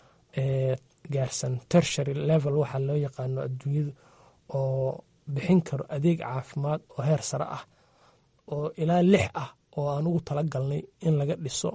Speaker 3: gaarsan tertiary level waxaa loo yaqaano adduunyadu, oo bixin karo adeeg caafimaad oo heer sare ah oo ilaa lix ah oo aan ugu talagalnay in laga dhiso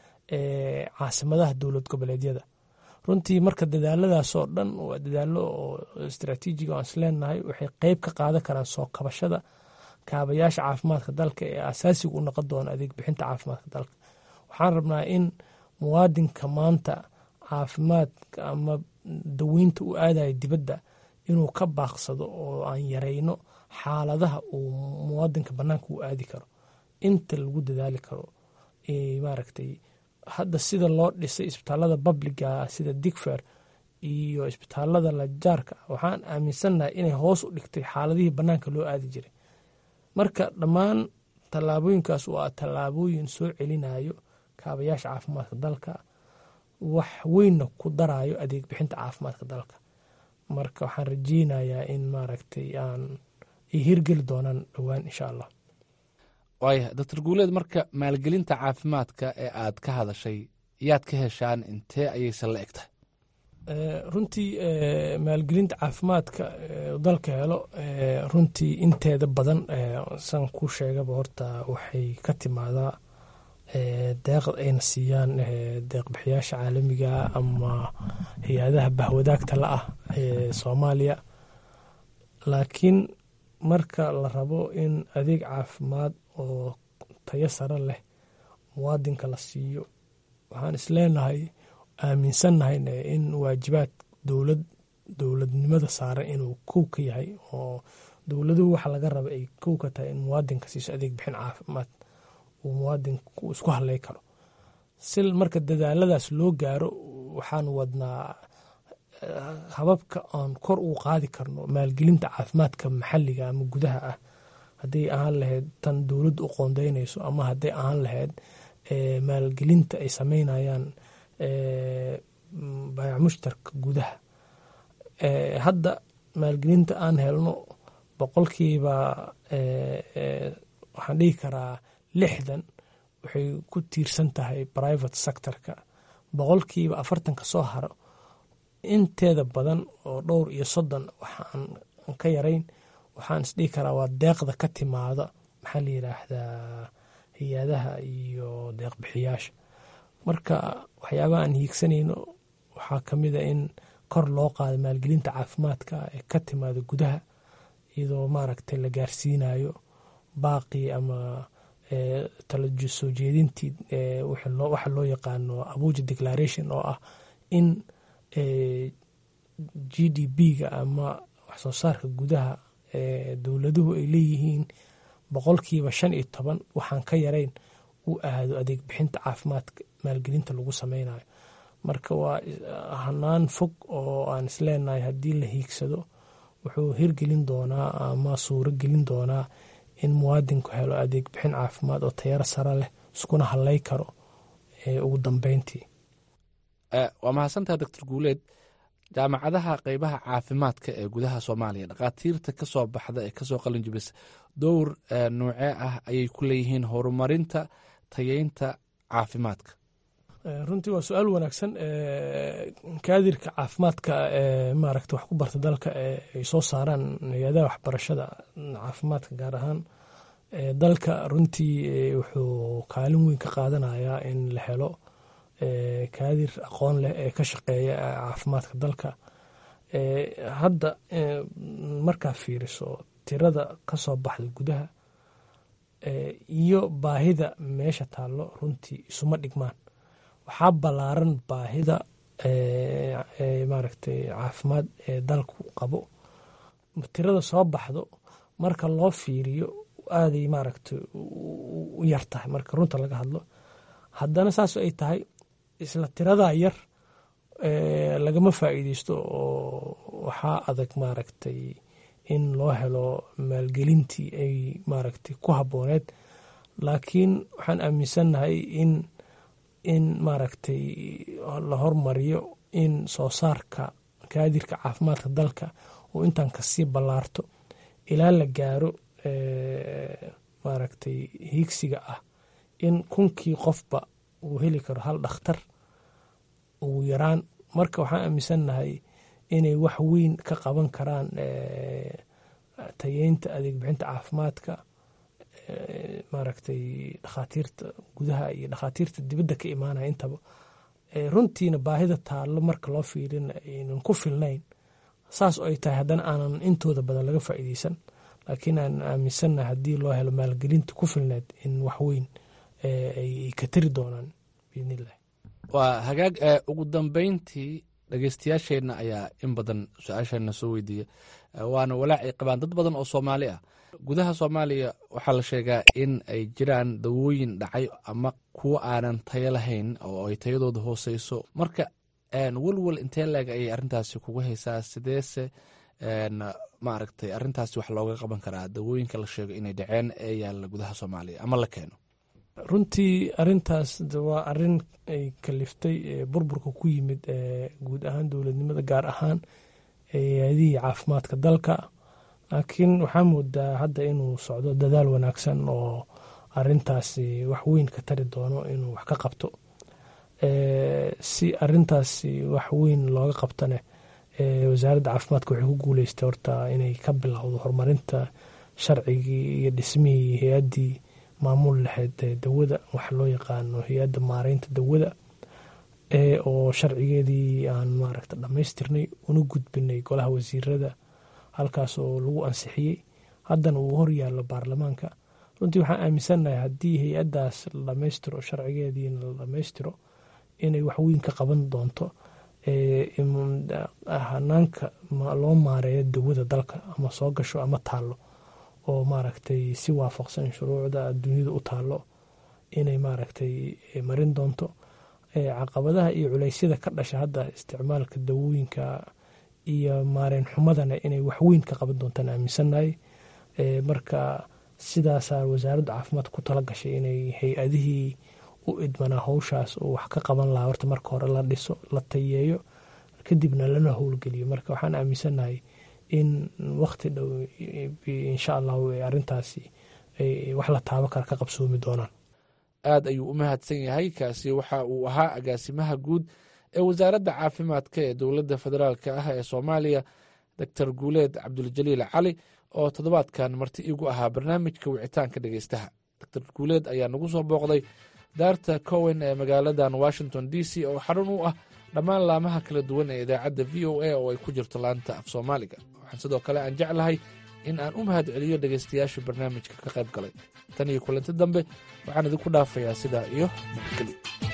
Speaker 3: caasimadaha dowlad goboleedyada. Runtii marka dadaaladaasoo dhan waa dadaalo oo istaraatiijiga aan isleenahay waxay qeyb ka qaadan karaan soo kabashada kaabayaasha caafimaadka dalka ee asaasiga u noqon doona adeeg bixinta caafimaadka dalka. waxaan rabnaa in muwaadinka maanta caafimaadka ama daweynta u aadayo dibadda inuu ka baaqsado oo aan yarayno xaaladaha uu muwaadinka banaanka u aadi karo inta lagu dadaali karo. maaragtay hadda sida loo dhisay isbitaalada babliga sida digfer iyo isbitaalada lajaarka waxaan aaminsannahay inay hoos u dhigtay xaaladihii banaanka loo aadi jiray. marka dhammaan tallaabooyinkaas waa tallaabooyin soo celinayo kaabayaasha caafimaadka dalka, wax weynna ku darayo adeeg bixinta caafimaadka dalka. marka waxaan rajeynayaa in maaragtay aan ay hirgeli doonaan dhowaan insha allah.
Speaker 11: waaya doctor guuleed, marka maalgelinta caafimaadka ee aad ka hadashay yaad ka heshaan intee ayaysan la eg tahay?
Speaker 3: runtii maalgelinta caafimaadka dalka helo runtii inteeda badan san ku sheegaba horta waxay ka timaadaa deeqd ayna siiyaan deeqbixiyaasha caalamiga ama hay-adaha bahwadaagta la ah ee soomaaliya. laakiin marka la rabo in adeeg caafimaad oo tayo sare leh muwaadinka la siiyo, waxaan isleenahay aaminsannahayn in waajibaad dowlad dowladnimada saaran inuu kow ka yahay, oo dowladuhu waxa laga raba ay kow ka tahay in muwaadinka siiso adeeg bixin caafimaad uu muwaadinku isku hadlay karo. si marka dadaaladaas loo gaaro waxaan wadnaa hababka aan kor uu qaadi karno maalgelinta caafimaadka maxalliga ama gudaha ah, hadday ahaan lahayd tan dowladdu u qoondeynayso ama hadday ahaan lahayd maalgelinta ay sameynayaan baayac mushtarka gudaha. hadda maalgelinta aan helno boqolkiiba waxaan dhihi karaa lixdan waxay ku tiirsan tahay private sectorka, boqolkiiba afartanka soo haro inteeda badan oo dhowr iyo soddon waxaan ka yarayn waxaan isdhihi karaa waa deeqda ka timaada maxaa la yidhaahdaa hay-adaha iyo deeqbixiyaasha. marka waxyaabaha aan hiigsanayno waxaa ka mid a in kor loo qaado maalgelinta caafimaadka ee ka timaada gudaha, iyadoo maaragtay la gaarsiinayo baaqii ama tala soo jeedintii waxa loo yaqaano abuja declaration oo ah in g d b-ga ama waxsoo saarka gudaha dowladuhu ay leeyihiin boqolkiiba shan iyo toban waxaan ka yarayn u aado adeeg bixinta caafimaadka maalgelinta lagu sameynayo. marka waa hanaan fog oo aan isleenahay haddii la hiigsado wuxuu hirgelin doonaa ama suuro gelin doonaa in muwaadinku helo adeeg bixin caafimaad oo tayaro sare leh iskuna hadlay karo ugu dambeyntii.
Speaker 11: waa mahadsantaha doctor guuleed. jaamacadaha qeybaha caafimaadka ee gudaha soomaaliya dhakhaatiirta ka soo baxda ee kasoo qalin jibisa dowr noocee ah ayay ku leeyihiin horumarinta tayeynta caafimaadka?
Speaker 3: runtii waa su-aal wanaagsan. kaadirka caafimaadka maaragta wax ku barta dalka ay soo saaraan hay-adaha waxbarashada caafimaadka gaar ahaan dalka runtii wuxuu kaalin weyn ka qaadanayaa in la helo kaadir aqoon leh ee ka shaqeeya caafimaadka dalka. Hadda markaa fiiriso tirada ka soo baxda gudaha iyo baahida meesha taallo runtii isuma dhigmaan. waxaa ballaaran baahida maaragtay caafimaad ee dalku qabo. tirada soo baxdo marka loo fiiriyo aaday maaragtay u yar tahay marka runta laga hadlo. haddana saas ay tahay isla tiradaa yar lagama faa'iideysto oo waxaa adag maaragtay in loo helo maalgelintii ay maaragtay ku habbooneed. laakiin waxaan aaminsannahay in in maaragtay la hormariyo in soo saarka kaadirka caafimaadka dalka oo intaan kasii ballaarto ilaa la gaaro maaragtay higsiga ah in kunkii qofba uu heli karo hal dhakhtar ugu yaraan. marka waxaan aaminsannahay inay wax weyn ka qaban karaan tayeynta adeeg bixinta caafimaadka, maaragtay dhakhaatiirta gudaha iyo dhakhaatiirta dibadda ka imaanaya intaba. runtiina baahida taallo marka loo fiirina aynan ku filnayn, saas oo ay tahay haddana aanan intooda badan laga faa'iideysan. laakiin aan aaminsannahay haddii loo helo maalgelinta ku filneed in wax weyn ay ka tari doonaan biidnillahi.
Speaker 11: waa hagaag. ugu dambeyntii dhegeystayaasheenna ayaa in badan su-aashaana soo weydiiya, waana walaac ay qabaan dad badan oo soomaali ah. gudaha soomaaliya waxaa la sheegaa in ay jiraan dawooyin dhacay ama kuwo aanan tayo lahayn oo ay tayadooda hooseyso. marka welwel intee leeg ayay arrintaasi kugu haysaa? sideese maaragtay arrintaasi wax looga qaban karaa dawooyinka la sheego inay dhaceen ee yaalla gudaha soomaaliya ama la keeno?
Speaker 3: runtii arintaas waa arin ay kaliftay burburka ku yimid guud ahaan dowladnimada, gaar ahaan hay-adihii caafimaadka dalka. laakiin waxaa moodaa hadda inuu socdo dadaal wanaagsan oo arintaasi wax weyn ka tari doono inuu wax ka qabto. si arintaasi wax weyn looga qabtane wasaaradda caafimaadka waxay ku guuleystay horta inay ka bilowdo horumarinta sharcigii iyo dhismihii hay-addii maamul lahayd dawada, waxa loo yaqaano hay-adda maareynta dawada, oo sharcigeedii aan maaragta dhammaystirnay una gudbinay golaha wasiirada, halkaas oo lagu ansixiyey. haddana uu hor yaallo baarlamaanka. runtii waxaan aaminsannahay haddii hay-addaas la dhammaystiro, sharcigeediina la dhammaystiro, inay wax weyn ka qaban doonto hanaanka loo maareeyo dawada dalka, ama soo gasho ama taallo, oo maaragtay si waafaqsan shuruucda dunida u taallo inay maaragtay marin doonto. caqabadaha iyo culeysyada ka dhasha hadda isticmaalka dawooyinka iyo maareen xumadana inay wax weyn ka qaban doontaan aaminsannahay. marka sidaasaa wasaaradda caafimaadka ku tala gashay inay hay-adihii u idmanaa howshaas oo wax ka qaban lahaa horta marka hore la dhiso, la tayeeyo, kadibna lana howlgeliyo. marka waxaan aaminsannahay in wakti dhow insha allahu arrintaasi wax la taabo kara ka qabsoomi doonaan.
Speaker 11: aad ayuu u mahadsan yahay. kaasi waxa uu ahaa agaasimaha guud ee wasaaradda caafimaadka ee dowladda federaalk ah ee soomaaliya, doctor guuleed cabduljaliil cali, oo toddobaadkan marti igu ahaa barnaamijka wicitaanka dhegeystaha. doctor guuleed ayaa nagu soo booqday daarta cowen ee magaaladan washington d c oo xarun u ah dhammaan laamaha kala duwan ee idaacadda v o a oo ay ku jirto laanta af soomaaliga. waxaan sidoo kale aan jeclahay in aan u mahad celiyo dhegeystayaasha barnaamijka ka qayb galay. tan iyo kulanti dambe waxaan idinku dhaafayaa sidaa iyo nabadgelyo.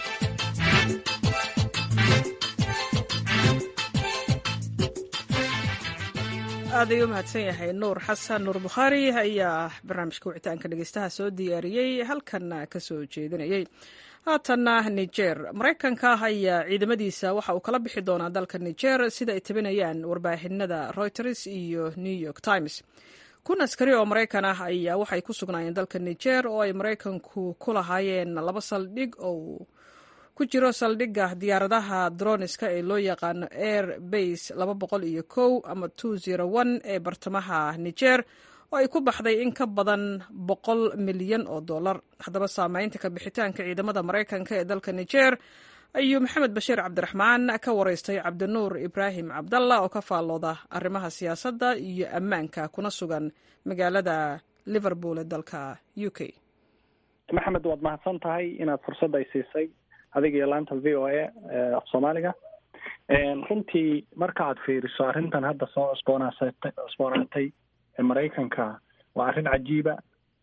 Speaker 1: aad ayuu umahadsan yahay nuur xasan nuur bukhaari ayaa barnaamijka wicitaanka dhegeystaha soo diyaariyey, halkanna ka soo jeedinayey. haatanna niger, maraykanka ayaa ciidamadiisa waxa uu kala bixi doonaa dalka niger sida ay tabinayaan warbaahinada reuters iyo new york times. kun askari oo maraykan ah ayaa waxay ku sugnaayeen dalka niger oo ay maraykanku ku lahaayeen laba saldhig oo ku jiro saldhigga diyaaradaha droniska ee loo yaqaano air base laba boqol iyo kow ama two zero one ee bartamaha niger, oo ay ku baxday in ka badan boqol milyan oo dollar. haddaba saameynta ka bixitaanka ciidamada maraykanka ee dalka niger ayuu maxamed bashiir cabdiraxmaan ka wareystay cabdinuur ibraahim cabdalla oo ka faallooda arrimaha siyaasadda iyo ammaanka kuna sugan magaalada liverpool ee dalka u k.
Speaker 13: maxamed waad mahadsan tahay inaad fursad ay siisay adiga iyo laanta v o a af soomaaliga. runtii marka aad fiiriso arrintan hadda soo cusboonaasatay cusboonaatay ee maraykanka waa arrin cajiiba.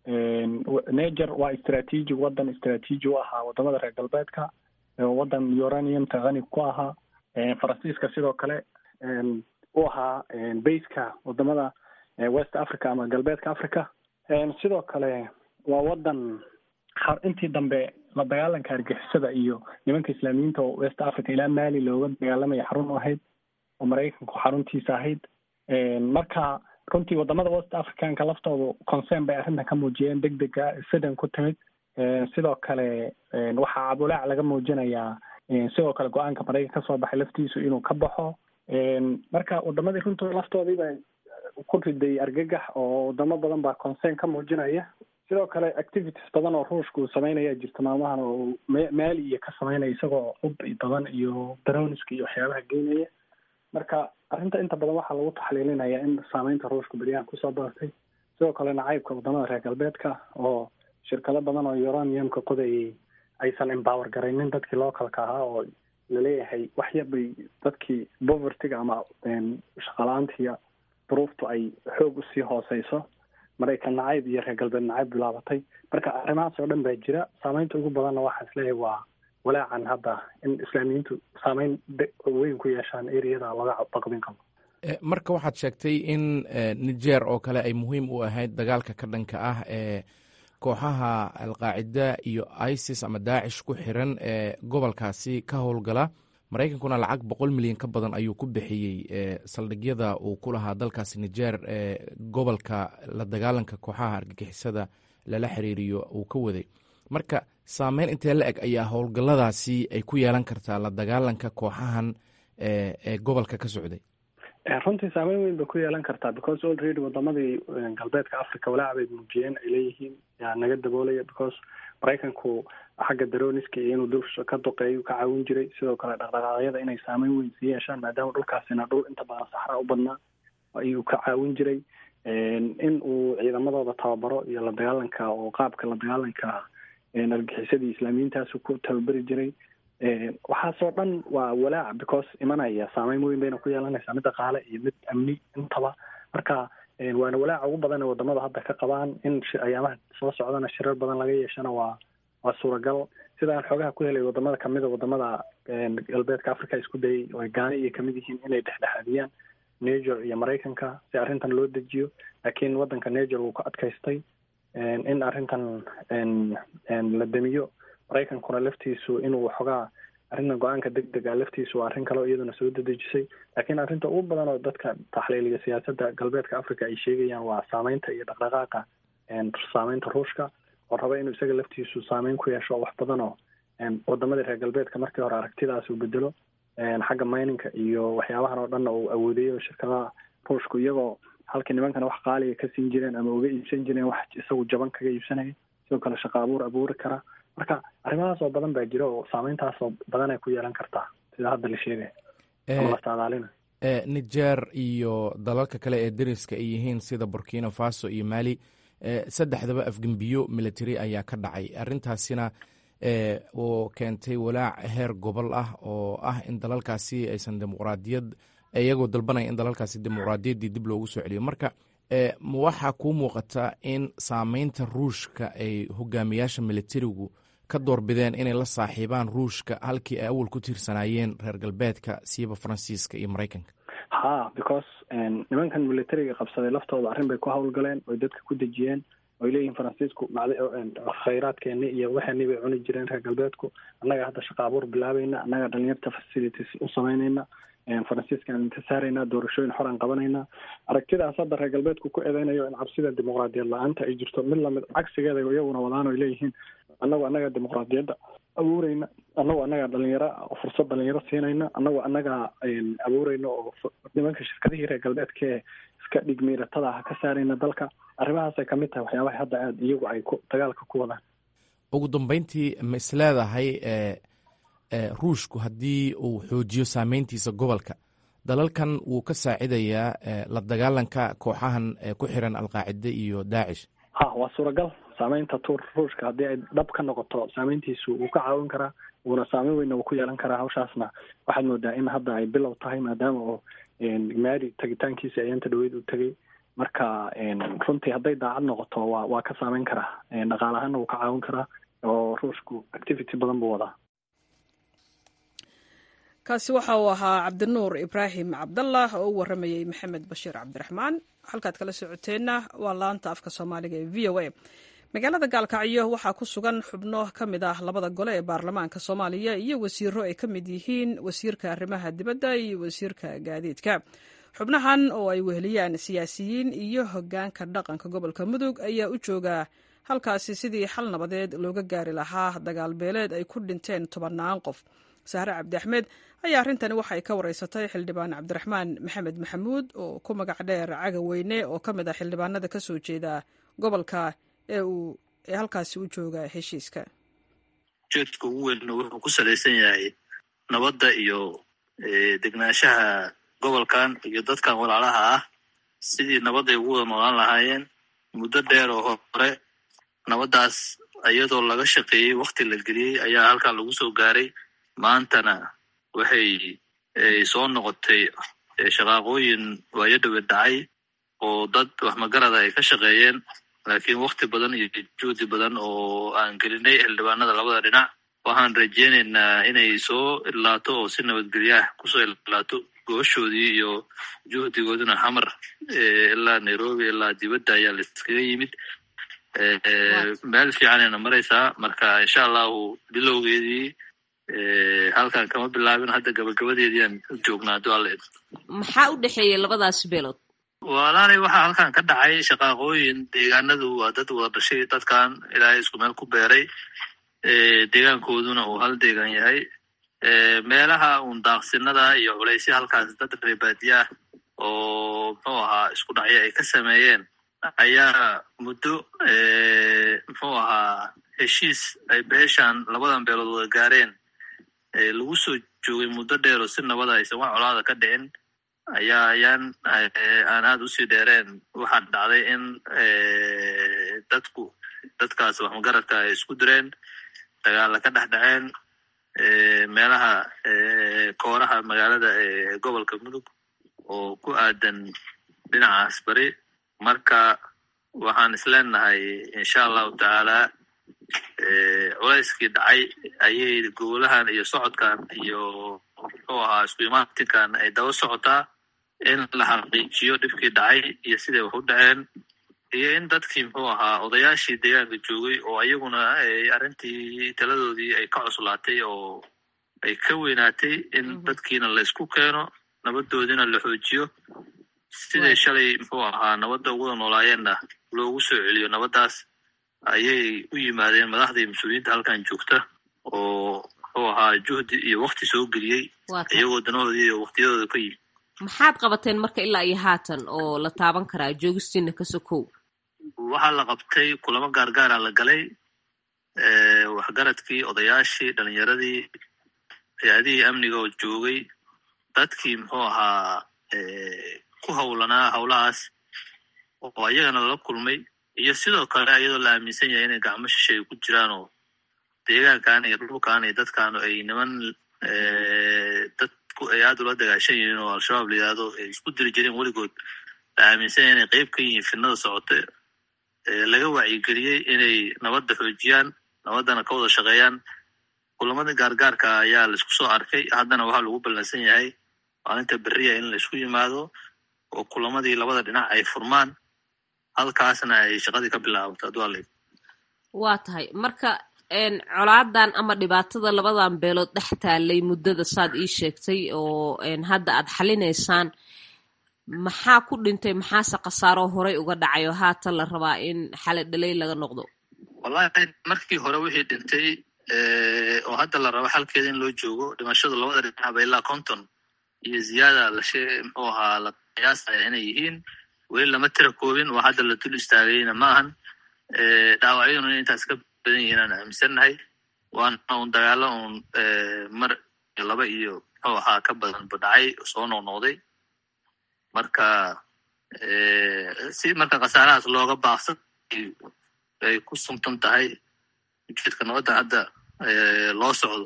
Speaker 13: niger waa istraatiiji wadan istraatiiji u ahaa wadamada reer galbeedka, wadan uraniumta qani ku ahaa. faransiiska sidoo kale u ahaa baska wadamada west africa ama galbeedka africa. sidoo kale waa wadan intii dambe la dagaalanka argixisada iyo nimanka islaamiyiinta oo west africa ilaa mali looga dagaalamaya xarun u ahayd oo maraykanku xaruntiisa ahayd. marka runtii wadamada west africanka laftoodu concern bay arrintan ka muujiyeen deg dega sidan ku timid. sidoo kale waxaa cabulaac laga muujinayaa sidoo kale go-aanka maraykan kasoo baxay laftiisu inuu ka baxo. marka wadamadii runtii laftoodii baa ku riday argagax oo wadamo badan baa concern ka muujinaya. sidoo kale activities badan oo ruushka uu sameynaya jirta maalmahan oo maali iyo ka sameynaya isagoo hub badan iyo daroniska iyo waxyaabaha geynaya. marka arrinta inta badan waxaa lagu taxliilinaya in saameynta ruushka beryahan kusoo badatay. sidoo kale nacaybka wadamada reer galbeedka oo shirkado badan oo uraniumka qodayay aysan empower garaynin dadkii localka ahaa oo laleeyahay wax yar bay dadkii povertyga ama shaqala-aantiiya duruuftu ay xoog usii hooseyso. maraykan nacayb iyo reer galbeed nacayb bilaabatay. marka arrimahaas oo dhan baa jira. saameynta ugu badanna waxaa isleeyahay waa walaacan hadda in islaamiyiintu saameyn weyn ku yeeshaan ereyada laga baqdin qabo.
Speaker 11: marka waxaad sheegtay in niger oo kale ay muhiim u ahayd dagaalka ka dhanka ah ee kooxaha alqaacida iyo isis ama daacish ku xiran ee gobolkaasi ka howlgala. maraykankuna lacag boqol milyan ka badan ayuu ku bixiyey saldhigyada uu ku lahaa dalkaasi niger ee gobolka la dagaalanka kooxaha argagixisada lala xiriiriyo uu ka waday. marka saameyn intee la eg ayaa howlgalladaasi ay ku yeelan kartaa la dagaalanka kooxahan ee gobolka ka socday?
Speaker 13: runtii saameyn weyn bay ku yeelan kartaa because already wadamadii galbeedka africa walaac bay muujiyeen ay leeyihiin yaa naga daboolaya because maraykanku xagga daroniska iyo inuu dusha ka duqeeyo ka caawin jiray. sidoo kale dhaqdhaqaaqyada inay saameyn weyn sii yeeshaan maadaama dhulkaasina dhul inta badan saxraa u badnaa ayuu ka caawin jiray. in uu ciidamadooda tababaro iyo la dagaalanka oo qaabka la dagaalanka argagixisadii islaamiyiintaasu ku tababari jiray. waxaasoo dhan waa walaac because imanaya saameyn weyn bayna ku yeelanaysaa mid dhaqaale iyo mid amni intaba. marka waana walaaca ugu badan ee wadamada hadda ka qabaan in ayaamaha soo socdana shirar badan laga yeeshana waa waa suuragal. sidaan xoogaha ku helay wadamada kamida wadamada galbeedka africa isku dayay oo gaani iyo kamid yihiin inay dhexdhexaadiyaan niger iyo maraykanka si arrintan loo dejiyo. laakiin wadanka niger wuu ka adkaystay in arrintan la damiyo. maraykankuna laftiisu inuu xogaa arrintan go-aanka deg dega laftiisu waa arrin kale oo iyaduna soo dedejisay. laakiin arrinta ugu badan oo dadka taxliiliya siyaasadda galbeedka africa ay sheegayaan waa saameynta iyo dhaqdhaqaaqa saameynta ruushka oo raba inuu isaga laftiisu saameyn ku yeesho wax badan oo wadamadii reer galbeedka markii hore aragtidaas uu bedelo xagga mininka iyo waxyaabahan oo dhanna uu awoodeeyo shirkadaha ruushku iyagoo halkii nimankana wax qaaliga ka siin jireen ama uga iibsan jireen wax isagu jaban kaga iibsanaya. sidoo kale shaqo abuur abuuri kara. marka arrimahaas oo badan baa jira oo saameyntaas oo badan ay ku yeelan kartaa sida hadda la sheegay ama la saadaalina.
Speaker 11: niger iyo dalalka kale ee dariska ay yihiin sida burkina faso iyo mali saddexdaba afgembiyo military ayaa ka dhacay. arrintaasina oo keentay walaac heer gobol ah oo ah in dalalkaasi aysan dimuqraadiyad iyagoo dalbanaya in dalalkaasi dimuqraadiyaddii dib loogu soo celiyo. marka waxaa kuu muuqata in saameynta ruushka ay hogaamiyaasha militarigu ka doorbideen inay la saaxiibaan ruushka halkii ay awal ku tiirsanaayeen reer galbeedka siiba faransiiska iyo maraykanka.
Speaker 13: ha because nimankan militariga qabsaday laftooda arrin bay ku howlgaleen oy dadka ku dejiyeen oy leeyihiin faransiisku khayraadkeeni iyo waxeeni bay cuni jireen reer galbeedku. annaga hadda shaqa abuur bilaabayna, annaga dhalinyarta facilities u samaynayna, faransiiskaan inta saarayna, doorashooyin xoran qabanayna. aragtidaas hadda reer galbeedku ku eedeynayo in cabsida dimuqraadiyad la-aanta ay jirto mid lamid cagsigeeda iyaguna wadaan oy leeyihiin annagu annaga dimuqraadiyadda abuureyna, annagu annaga dhalinyaro fursad dhalinyaro siinayna, annagu annaga abuureyna oo nimanka shirkadihii reer galbeedkae iska dhigmiiratada ha ka saarayna dalka. arrimahaasay kamid tahay waxyaabaha hadda aada iyagu ay ku dagaalka ku wadaan.
Speaker 11: ugu dambeyntii ma isleedahay ruushku haddii uu xoojiyo saameyntiisa gobolka dalalkan wuu ka saacidayaa la dagaalanka kooxahan ku xiran alqaacida iyo daacish?
Speaker 13: ha waa suuragal saameynta tuur ruushka haddii ay dhab ka noqoto saameyntiisu wuu ka caawin karaa wuuna saameyn weynna wuu ku yeelan karaa hawshaasna waxaad moodaa in hadda ay bilow tahay maadaama oo maali tagitaankiisa ayaanta dhaweyd u tegay marka runtii hadday daacad noqoto waa waa ka saameyn karaa dhaqaale ahaanna wuu ka caawin karaa oo ruushku activity badan buu wadaa.
Speaker 1: kaasi waxa uu ahaa cabdinuur ibraahim cabdallah oo u waramayey maxamed bashiir cabdiraxmaan halkaad kala socoteenna waa laanta afka soomaaliga ee v o a. magaalada gaalkacyo waxaa ku sugan xubno ka mid ah labada gole ee baarlamaanka soomaaliya iyo wasiiro ay ka mid yihiin wasiirka arrimaha dibadda iyo wasiirka gaadiidka. xubnahan oo ay weheliyaan siyaasiyiin iyo hoggaanka dhaqanka gobolka mudug ayaa u jooga halkaasi sidii xal nabadeed looga gaari lahaa dagaal beeleed ay ku dhinteen tobannaan qof. sahre cabdi axmed ayaa arrintani waxay ka wareysatay xildhibaan cabdiraxmaan maxamed maxamuud oo ku magac dheer cagaweyne oo ka mid ah xildhibaanada ka soo jeeda gobolka ee uu ee halkaasi u jooga heshiiska.
Speaker 14: ujeedka ugu weyn wuxuu ku salaysan yahay nabadda iyo degnaanshaha gobolkan iyo dadkan walaalaha ah sidii nabadday ugu wada noolaan lahaayeen muddo dheer oo hore nabaddaas iyadoo laga shaqeeyey wakti la geliyey ayaa halkan lagu soo gaaray. maantana waxay soo noqotay shaqaaqooyin waayo dhawe dhacay oo dad wax magarada ay ka shaqeeyeen laakiin wakti badan iyo juhdi badan oo aan gelinay xildhibaanada labada dhinac. waxaan rajeynaynaa inay soo ilaato oo si nabadgelyaah kusoo ilaato gooshoodii iyo juhdigooduna xamar ilaa nairobi ilaa dibadda ayaa la iskaga yimid. meel fiicanayna maraysaa marka insha allahu bilowgeedii halkan kama bilaabin hadda gabagabadeediiaan u joognaa duale.
Speaker 15: maxaa u dhexeeya labadaasi beelood?
Speaker 14: walaalay waxaa halkan ka dhacay shaqaaqooyin. deegaanadu waa dad wada dhashay dadkan ilaahay isku meel ku beeray deegaankooduna uu hal deegaan yahay. meelaha uun daaqsinada iyo culaysya halkaas dad reebaadiyaah oo muxuu ahaa isku dhacyo ay ka sameeyeen ayaa muddo muxuu ahaa heshiis ay beeshaan labadan beelood wada gaareen lagu soo joogay muddo dheer oo si nabada aysan wax colaada ka dhicin ayaa ayaan aan aada usii dheereen waxaa dhacday in dadku dadkaas wax magaradka ay isku direen dagaalla ka dhex dhaceen meelaha kooraha magaalada ee gobolka mudug oo ku aadan dhinacaas bari. marka waxaan isleenahay insha allahu tacaala culayskii dhacay ayay gobolahan iyo socodkan iyo muxuu ahaa isku imaatinkan ay daba socotaa in la xaqiijiyo dhibkii dhacay iyo siday wax u dhaceen iyo in dadkii muxuu ahaa odayaashii deegaanka joogay oo ayaguna arrintii taladoodii ay ka cuslaatay oo ay ka weynaatay in dadkiina la isku keeno nabadoodina la xoojiyo siday shalay muxuu ahaa nabadda uguda noolaayeenna loogu soo celiyo nabaddaas ayay u yimaadeen madaxda iyo mas-uuliyiinta halkan joogta oo muxuu ahaa juhdi iyo wakti soo geliyey iyagoo danahoodii iyo waktiyadooda ka yimi.
Speaker 15: maxaad qabateen marka ilaa iyo haatan oo la taaban karaa joogistiina ka sokow?
Speaker 14: waxaa la qabtay kulamo gaargaara la galay waxgaradkii odayaashii dhalinyaradii hay-adihii amniga oo joogay dadkii muxuu ahaa ku hawlanaa hawlahaas oo ayagana lala kulmay iyo sidoo kale iyadoo la aaminsan yahay inay gacmo shisheey ku jiraan oo deegaankan iyo dhulkan iyo dadkan ay niman dadku ay aada ula dagaashan yihiin oo al-shabaab la yidhaahdo ay isku diri jireen weligood la aaminsan yahay inay qeyb ka yihiin fidnada socota laga wacyigeliyey inay nabadda xoojiyaan nabaddana ka wada shaqeeyaan. kulamadii gaargaarka ayaa la isku soo arkay haddana waxaa lagu ballansan yahay maalinta beriya in la isku yimaado oo kulamadii labada dhinac ay furmaan halkaasna ay shaqadii ka bilaabato adwaale.
Speaker 15: waa tahay marka colaadan ama dhibaatada labadan beelood dhex taalay muddada saad ii sheegtay oo hadda aad xalinaysaan maxaa ku dhintay maxaase khasaaro horey uga dhacay oo haatan la rabaa in xale dhalay laga noqdo?
Speaker 14: wallahi markii hore wixii dhintay oo hadda la rabo xalkeeda in loo joogo dhimashadu labada dhinacba ilaa konton iyo ziyaada lashe muxuu ahaa la qiyaasaya inay yihiin. weli lama tira koobin oo hadda la dul istaagayna maahan. dhaawacyaduna in intaas ka badan yihiin aan aaminsannahay waana un dagaalo un mar laba iyo muxuu ahaa ka badan ba dhacay soo noqnoqday. marka si marka khasaarahaas looga baaqsan ay ku suntan tahay ujeedka nabadda hadda loo socdo.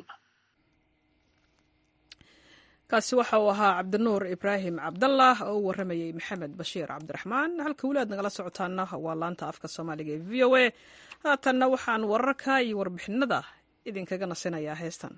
Speaker 1: kaasi waxa uu ahaa cabdinuur ibraahim cabdallah oo u waramayey maxamed bashiir cabdiraxmaan. halka walaad nagala socotaana waa laanta afka soomaaliga ee v o a. haatanna waxaan wararka iyo warbixinada idinkaga nasinayaa heestan.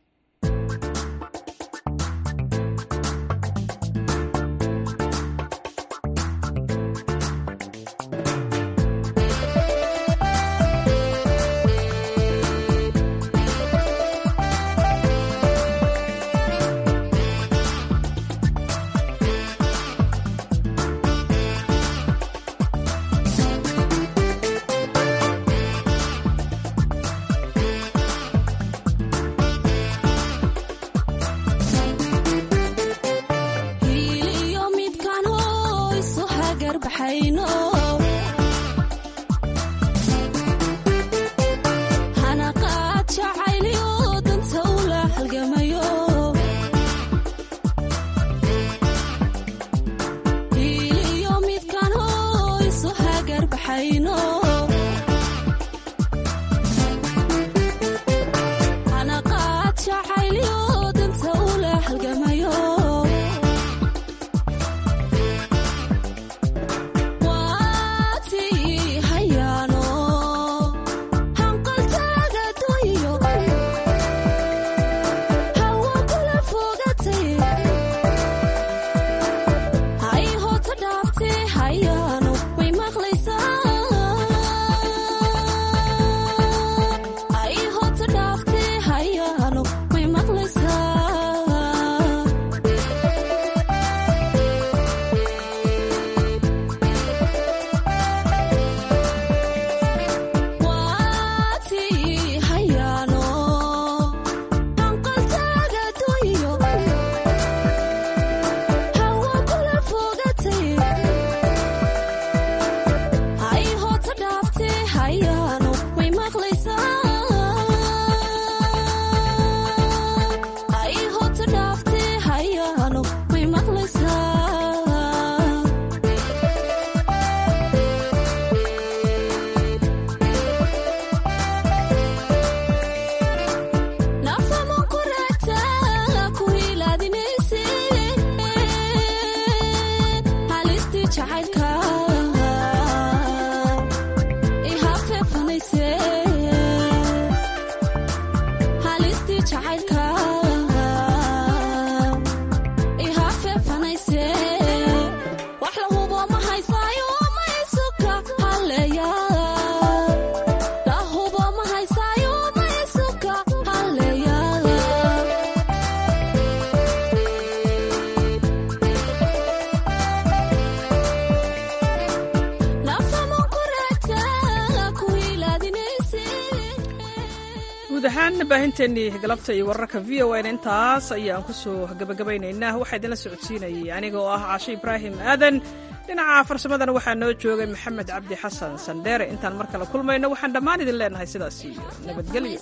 Speaker 1: baahinteennii galabta iyo wararka v o n intaas ayaan ku soo gabagabaynaynaa. waxaa idinla socodsiinayay aniga oo ah Caashe Ibraahim Aadan. dhinaca farsamadana waxaa noo joogay Maxamed Cabdi Xasan Sandheere. intaan mar kale kulmayno waxaan dhammaan idin leenahay sidaas iyo nabadgelyo.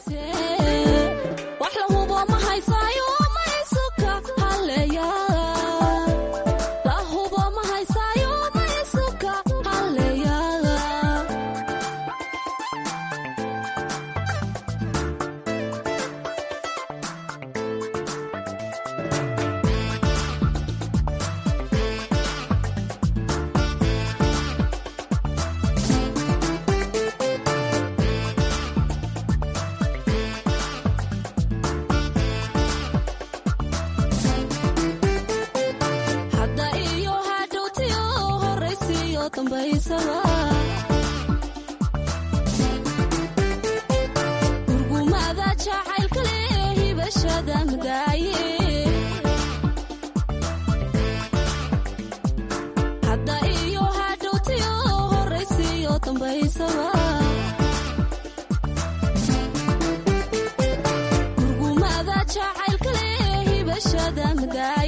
Speaker 1: Gurgumada jacaylka leh hibashada madaa